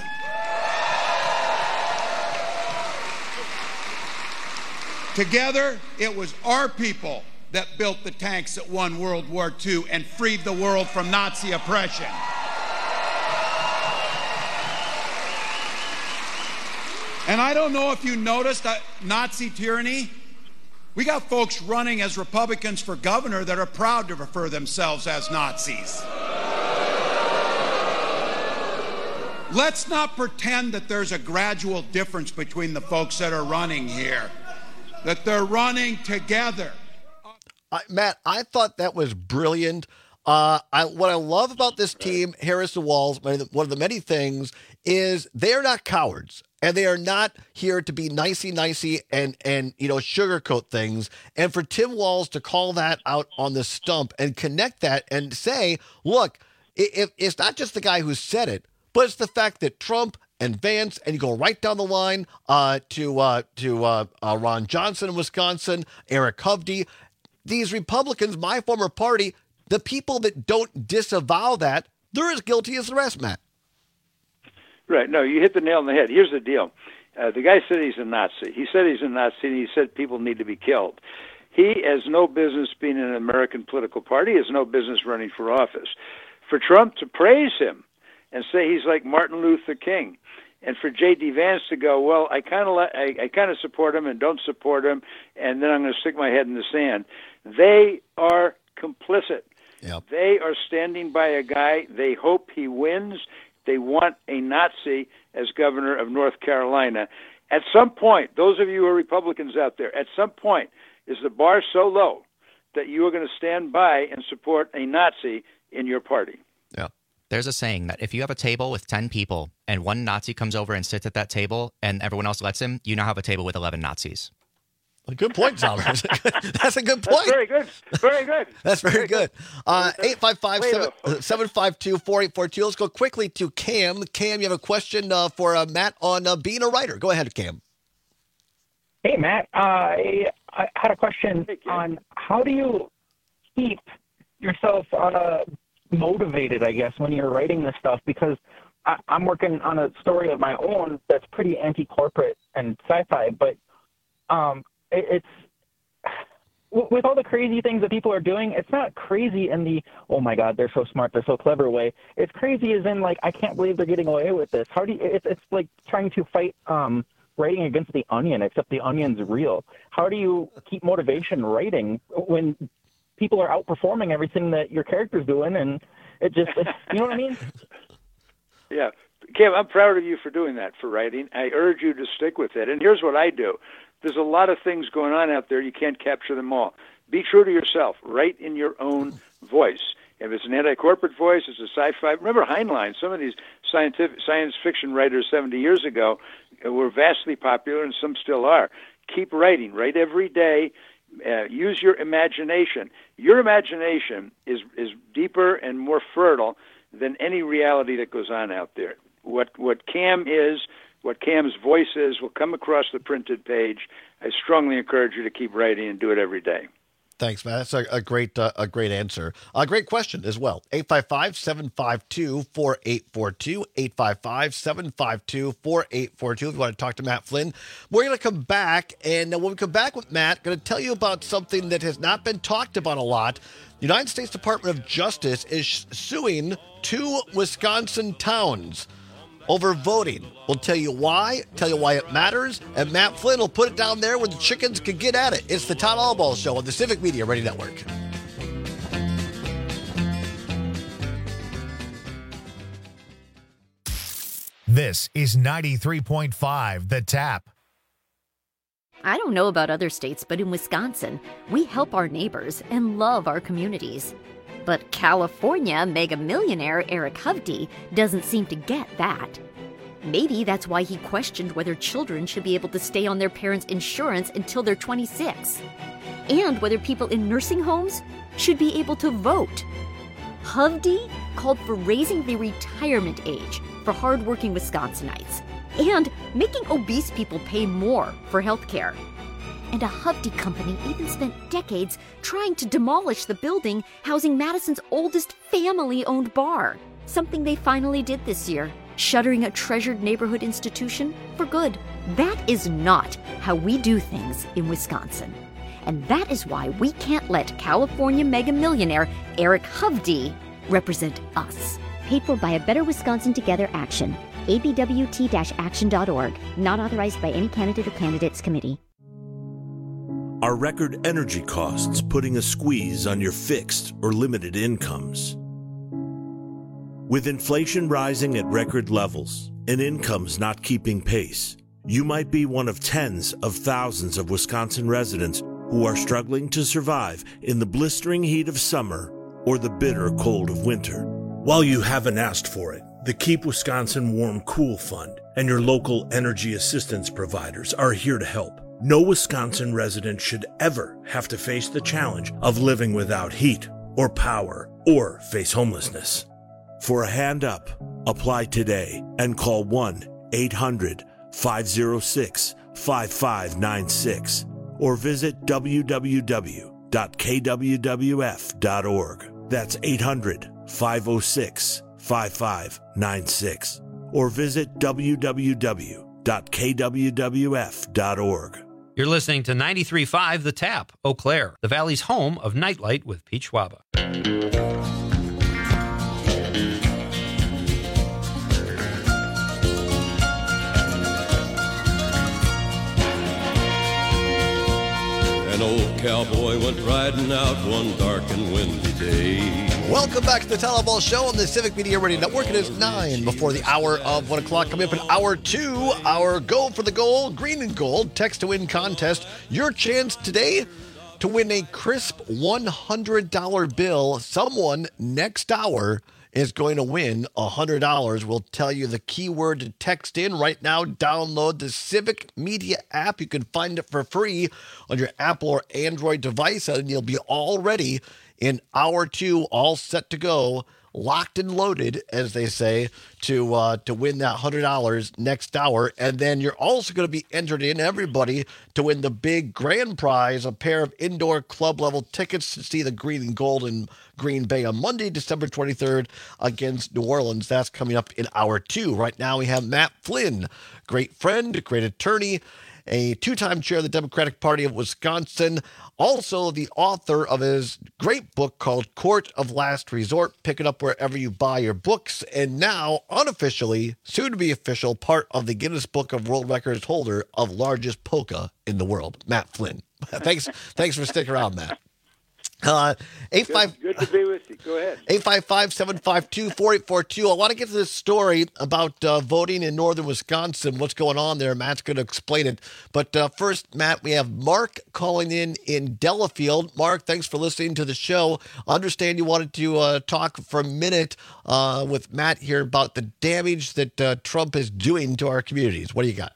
Together, it was our people that built the tanks that won World War Two and freed the world from Nazi oppression. And I don't know if you noticed that Nazi tyranny. We got folks running as Republicans for governor that are proud to refer themselves as Nazis. Let's not pretend that there's a gradual difference between the folks that are running here, that they're running together. Uh, Matt, I thought that was brilliant. Uh, I, what I love about this team, Harris and Walz, one of the many things, is they're not cowards. And they are not here to be nicey-nicey and, and, you know, sugarcoat things. And for Tim Walz to call that out on the stump and connect that and say, look, it, it's not just the guy who said it, but it's the fact that Trump and Vance, and you go right down the line uh, to uh, to uh, uh, Ron Johnson in Wisconsin, Eric Hovde, these Republicans, my former party, the people that don't disavow that, they're as guilty as the rest, Matt. Right. No, you hit the nail on the head. Here's the deal. Uh, the guy said he's a Nazi. He said he's a Nazi, and he said people need to be killed. He has no business being in an American political party. He has no business running for office. For Trump to praise him and say he's like Martin Luther King, and for J D. Vance to go, well, I kind of I, I kind of support him and don't support him, and then I'm going to stick my head in the sand. They are complicit. Yep. They are standing by a guy. They hope he wins. They want a Nazi as governor of North Carolina. At some point, those of you who are Republicans out there, at some point, is the bar so low that you are going to stand by and support a Nazi in your party? Yeah. There's a saying that if you have a table with ten people and one Nazi comes over and sits at that table and everyone else lets him, you now have a table with eleven Nazis. A good point, Tom. That's a good point. That's very good. Very good. That's very, very good. Uh, eight five five, seven five two, four eight four two. Let's go quickly to Cam. Cam, you have a question uh, for uh, Matt on uh, being a writer. Go ahead, Cam. Hey, Matt. Uh, I, I had a question hey, on how do you keep yourself uh, motivated, I guess, when you're writing this stuff? Because I, I'm working on a story of my own that's pretty anti-corporate and sci-fi, but um, it, it's with all the crazy things that people are doing, it's not crazy in the, oh my God, they're so smart, they're so clever way. It's crazy as in, like, I can't believe they're getting away with this. How do you, it's, it's like trying to fight um, writing against the Onion, except the Onion's real. How do you keep motivation writing when people are outperforming everything that your character's doing? And it just, it, you know what I mean? Yeah. Kim, I'm proud of you for doing that, for writing. I urge you to stick with it. And here's what I do. There's a lot of things going on out there. You can't capture them all. Be true to yourself. Write in your own voice. If it's an anti-corporate voice, it's a sci-fi. Remember Heinlein. Some of these scientific science fiction writers seventy years ago were vastly popular, and some still are. Keep writing. Write every day. Uh, use your imagination. Your imagination is is deeper and more fertile than any reality that goes on out there. What what Cam is, what Cam's voice is, will come across the printed page. I strongly encourage you to keep writing and do it every day. Thanks, Matt. That's a, a great uh, a great answer. A great question as well. eight five five, seven five two, four eight four two, eight five five, seven five two, four eight four two if you want to talk to Matt Flynn. We're going to come back, and when we come back with Matt, going to tell you about something that has not been talked about a lot. The United States Department of Justice is suing two Wisconsin towns over voting. We'll tell you why, tell you why it matters, and Matt Flynn will put it down there where the chickens can get at it. It's the Todd Allball Show on the Civic Media Radio Network. This is ninety-three point five The Tap. I don't know about other states, but in Wisconsin, we help our neighbors and love our communities. But California mega millionaire Eric Hovde doesn't seem to get that. Maybe that's why he questioned whether children should be able to stay on their parents' insurance until they're twenty-six, and whether people in nursing homes should be able to vote. Hovde called for raising the retirement age for hardworking Wisconsinites and making obese people pay more for health care. And a Hovde company even spent decades trying to demolish the building housing Madison's oldest family-owned bar, something they finally did this year, shuttering a treasured neighborhood institution for good. That is not how we do things in Wisconsin. And that is why we can't let California mega millionaire Eric Hovde represent us. Paid for by a Better Wisconsin Together Action. A B W T action dot org. Not authorized by any candidate or candidates committee. Are record energy costs putting a squeeze on your fixed or limited incomes? With inflation rising at record levels and incomes not keeping pace, you might be one of tens of thousands of Wisconsin residents who are struggling to survive in the blistering heat of summer or the bitter cold of winter. While you haven't asked for it, the Keep Wisconsin Warm Cool Fund and your local energy assistance providers are here to help. No Wisconsin resident should ever have to face the challenge of living without heat or power or face homelessness. For a hand up, apply today and call one eight hundred, five oh six, five five nine six or visit w w w dot k w w f dot org. That's eight hundred, five oh six, five five nine six or visit w w w dot k w w f dot org. You're listening to ninety-three point five The Tap, Eau Claire, the Valley's home of Nightlight with Pete Schwaba. An old cowboy went riding out one dark and windy day. Welcome back to the Todd Allball Show on the Civic Media Radio Network. It is nine before the hour of one o'clock. Coming up in hour two, our Go for the Gold, Green and Gold Text to Win contest. Your chance today to win a crisp one hundred dollar bill. Someone next hour is going to win one hundred dollars. We'll tell you the keyword to text in right now. Download the Civic Media app. You can find it for free on your Apple or Android device, and you'll be all ready in hour two, all set to go, locked and loaded, as they say, to uh, to win that one hundred dollars next hour. And then you're also going to be entered in, everybody, to win the big grand prize, a pair of indoor club-level tickets to see the Green and Gold in Green Bay on Monday, December twenty-third against New Orleans. That's coming up in hour two. Right now we have Matt Flynn, great friend, great attorney, a two-time chair of the Democratic Party of Wisconsin, also the author of his great book called Court of Last Resort. Pick it up wherever you buy your books. And now, unofficially, soon-to-be official, part of the Guinness Book of World Records holder of largest polka in the world, Matt Flynn. thanks, thanks for sticking around, Matt. Uh, eight five, good, good to be with you. Go ahead. eight five five, seven five two, four eight four two. I want to get to this story about uh, voting in northern Wisconsin. What's going on there? Matt's going to explain it. But uh, first, Matt, we have Mark calling in in Delafield. Mark, thanks for listening to the show. I understand you wanted to uh, talk for a minute uh, with Matt here about the damage that uh, Trump is doing to our communities. What do you got?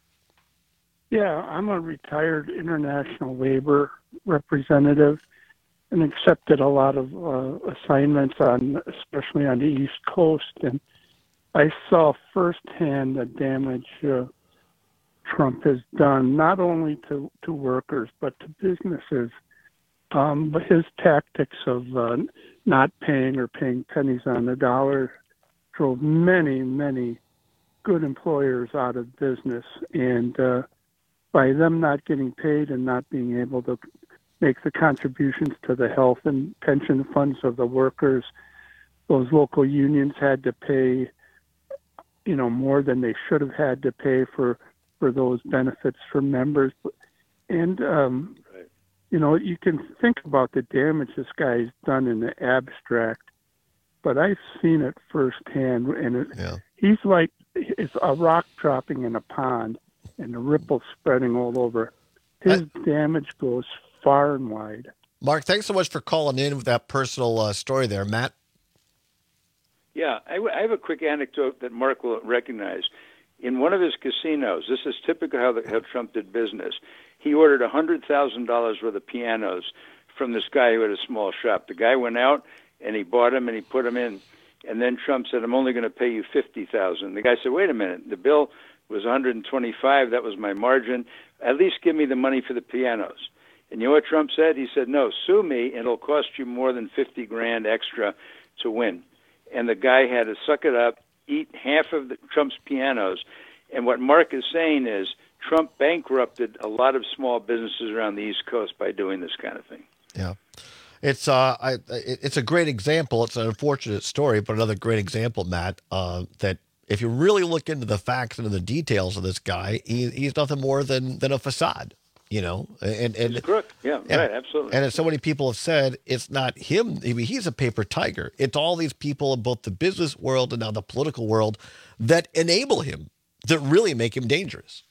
Yeah, I'm a retired international labor representative and accepted a lot of uh, assignments on, especially on the East Coast. And I saw firsthand the damage uh, Trump has done, not only to, to workers, but to businesses. Um, but his tactics of uh, not paying or paying pennies on the dollar drove many, many good employers out of business. And uh, by them not getting paid and not being able to make the contributions to the health and pension funds of the workers, those local unions had to pay, you know, more than they should have had to pay for, for those benefits for members. And, um, right. you know, you can think about the damage this guy's done in the abstract, but I've seen it firsthand. And it, yeah. he's like, it's a rock dropping in a pond and the ripples spreading all over. His I, damage goes far and wide. Mark, thanks so much for calling in with that personal uh, story there. Matt? Yeah, I, w- I have a quick anecdote that Mark will recognize. In one of his casinos, this is typical how, the, how Trump did business. He ordered one hundred thousand dollars worth of pianos from this guy who had a small shop. The guy went out and he bought them and he put them in. And then Trump said, I'm only going to pay you fifty thousand dollars. The guy said, wait a minute, the bill was one hundred twenty-five dollars. That was my margin. At least give me the money for the pianos. And you know what Trump said? He said, no, sue me, and it'll cost you more than fifty grand extra to win. And the guy had to suck it up, eat half of the, Trump's pianos. And what Mark is saying is Trump bankrupted a lot of small businesses around the East Coast by doing this kind of thing. Yeah. It's uh, I, it's a great example. It's an unfortunate story, but another great example, Matt, uh, that if you really look into the facts and the details of this guy, he, he's nothing more than, than a facade, you know? And, and He's a crook. Yeah, and, right, absolutely. And as so many people have said, it's not him. I mean, he's a paper tiger. It's all these people in both the business world and now the political world that enable him, that really make him dangerous.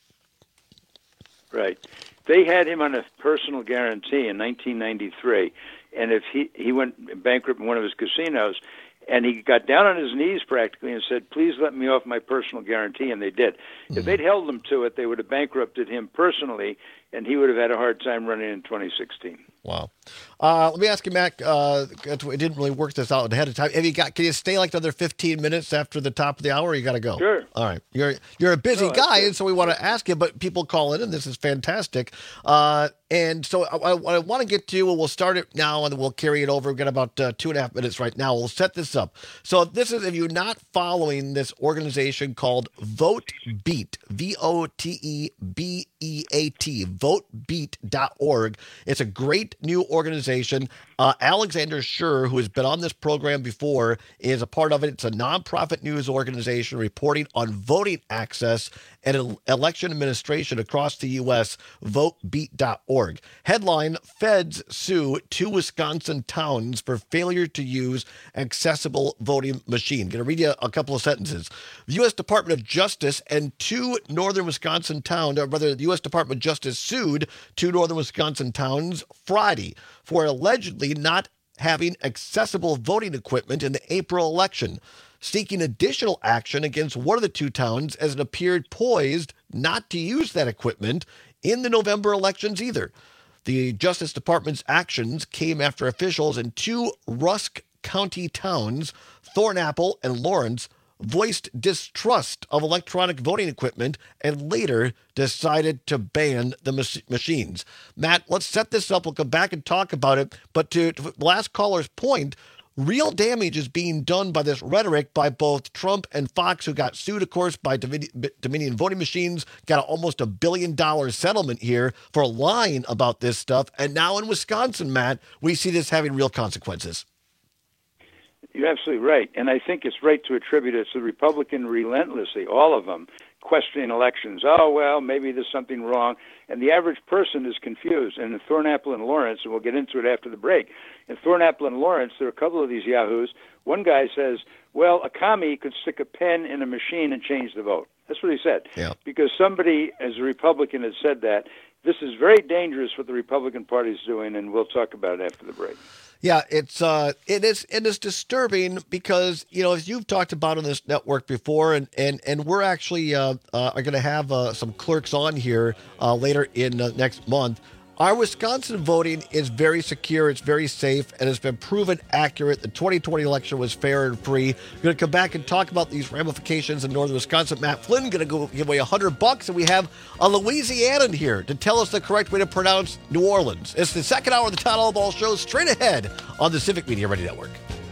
Right. They had him on a personal guarantee in nineteen ninety-three. And if he, he went bankrupt in one of his casinos, and he got down on his knees practically and said, please let me off my personal guarantee, and they did. Mm-hmm. If they'd held him to it, they would have bankrupted him personally, and he would have had a hard time running in twenty sixteen. Wow. Uh, let me ask you, Mac, uh, we didn't really work this out ahead of time. Have you got, can you stay like another fifteen minutes after the top of the hour, or you got to go? Sure. All right. You're you're a busy no, guy, and so we want to ask you, but people call in, and this is fantastic. Uh, and so I, I, I want to get to, well, we'll start it now, and we'll carry it over. We've got about uh, two and a half minutes right now. We'll set this up. So this is, if you're not following this organization called Vote Beat, V O T E B E A T, vote beat dot org. It's a great new organization. Uh, Alexander Schur, who has been on this program before, is a part of it. It's a nonprofit news organization reporting on voting access and election administration across the U S, vote beat dot org. Headline, Feds sue two Wisconsin towns for failure to use accessible voting machine. Going to read you a couple of sentences. The U S Department of Justice and two northern Wisconsin towns, or rather the U S Department of Justice sued two northern Wisconsin towns Friday for allegedly not having accessible voting equipment in the April election, seeking additional action against one of the two towns as it appeared poised not to use that equipment in the November elections either. The Justice Department's actions came after officials in two Rusk County towns, Thornapple and Lawrence, voiced distrust of electronic voting equipment and later decided to ban the mach- machines. Matt, let's set this up. We'll come back and talk about it. But to, to the last caller's point, real damage is being done by this rhetoric by both Trump and Fox, who got sued, of course, by Dominion, Dominion voting machines, got a, almost a billion dollar settlement here for lying about this stuff. And now in Wisconsin, Matt, we see this having real consequences. You're absolutely right. And I think it's right to attribute it to the Republican relentlessly, all of them, questioning elections. Oh, well, maybe there's something wrong. And the average person is confused. And in Thornapple and Lawrence, and we'll get into it after the break, in Thornapple and Lawrence, there are a couple of these yahoos. One guy says, well, a commie could stick a pen in a machine and change the vote. That's what he said. Yeah. Because somebody, as a Republican, had said that. This is very dangerous what the Republican Party is doing, and we'll talk about it after the break. Yeah, it's uh, it is it is disturbing because, you know, as you've talked about on this network before, and and, and we're actually uh, uh, are going to have uh, some clerks on here uh, later in uh, next month. Our Wisconsin voting is very secure, it's very safe, and it's been proven accurate. The twenty twenty election was fair and free. We're going to come back and talk about these ramifications in northern Wisconsin. Matt Flynn going to go give away one hundred bucks, and we have a Louisianan here to tell us the correct way to pronounce New Orleans. It's the second hour of the Todd Ball Show, straight ahead on the Civic Media Ready Network.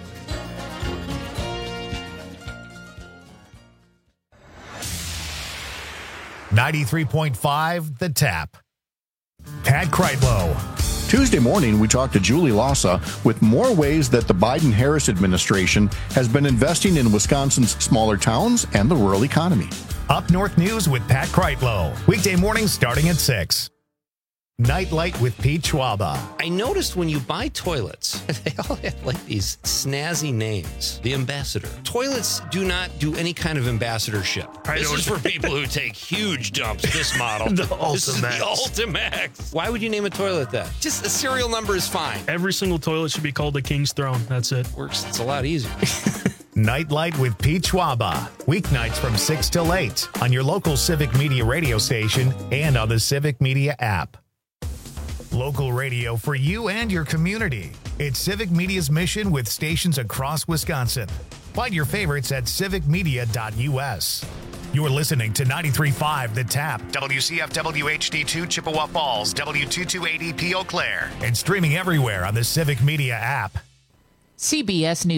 ninety-three point five The Tap. Pat Kreitlow. Tuesday morning, we talked to Julie Lassa with more ways that the Biden-Harris administration has been investing in Wisconsin's smaller towns and the rural economy. Up North News with Pat Kreitlow. Weekday mornings starting at six. Nightlight with Pete Schwaba. I noticed when you buy toilets, they all have like these snazzy names. The Ambassador. Toilets do not do any kind of ambassadorship. I this don't- is for people who take huge dumps, this model. The This is the Ultimax. Ultimax. Why would you name a toilet that? Just the serial number is fine. Every single toilet should be called the King's Throne. That's it. Works. It's a lot easier. Nightlight with Pete Schwaba. Weeknights from six till eight on your local Civic Media radio station and on the Civic Media app. Local radio for you and your community. It's Civic Media's mission with stations across Wisconsin. Find your favorites at civic media dot u s. You're listening to ninety-three point five The Tap, W C F W H D two Chippewa Falls, W two two eight E P Eau Claire, and streaming everywhere on the Civic Media app. C B S News.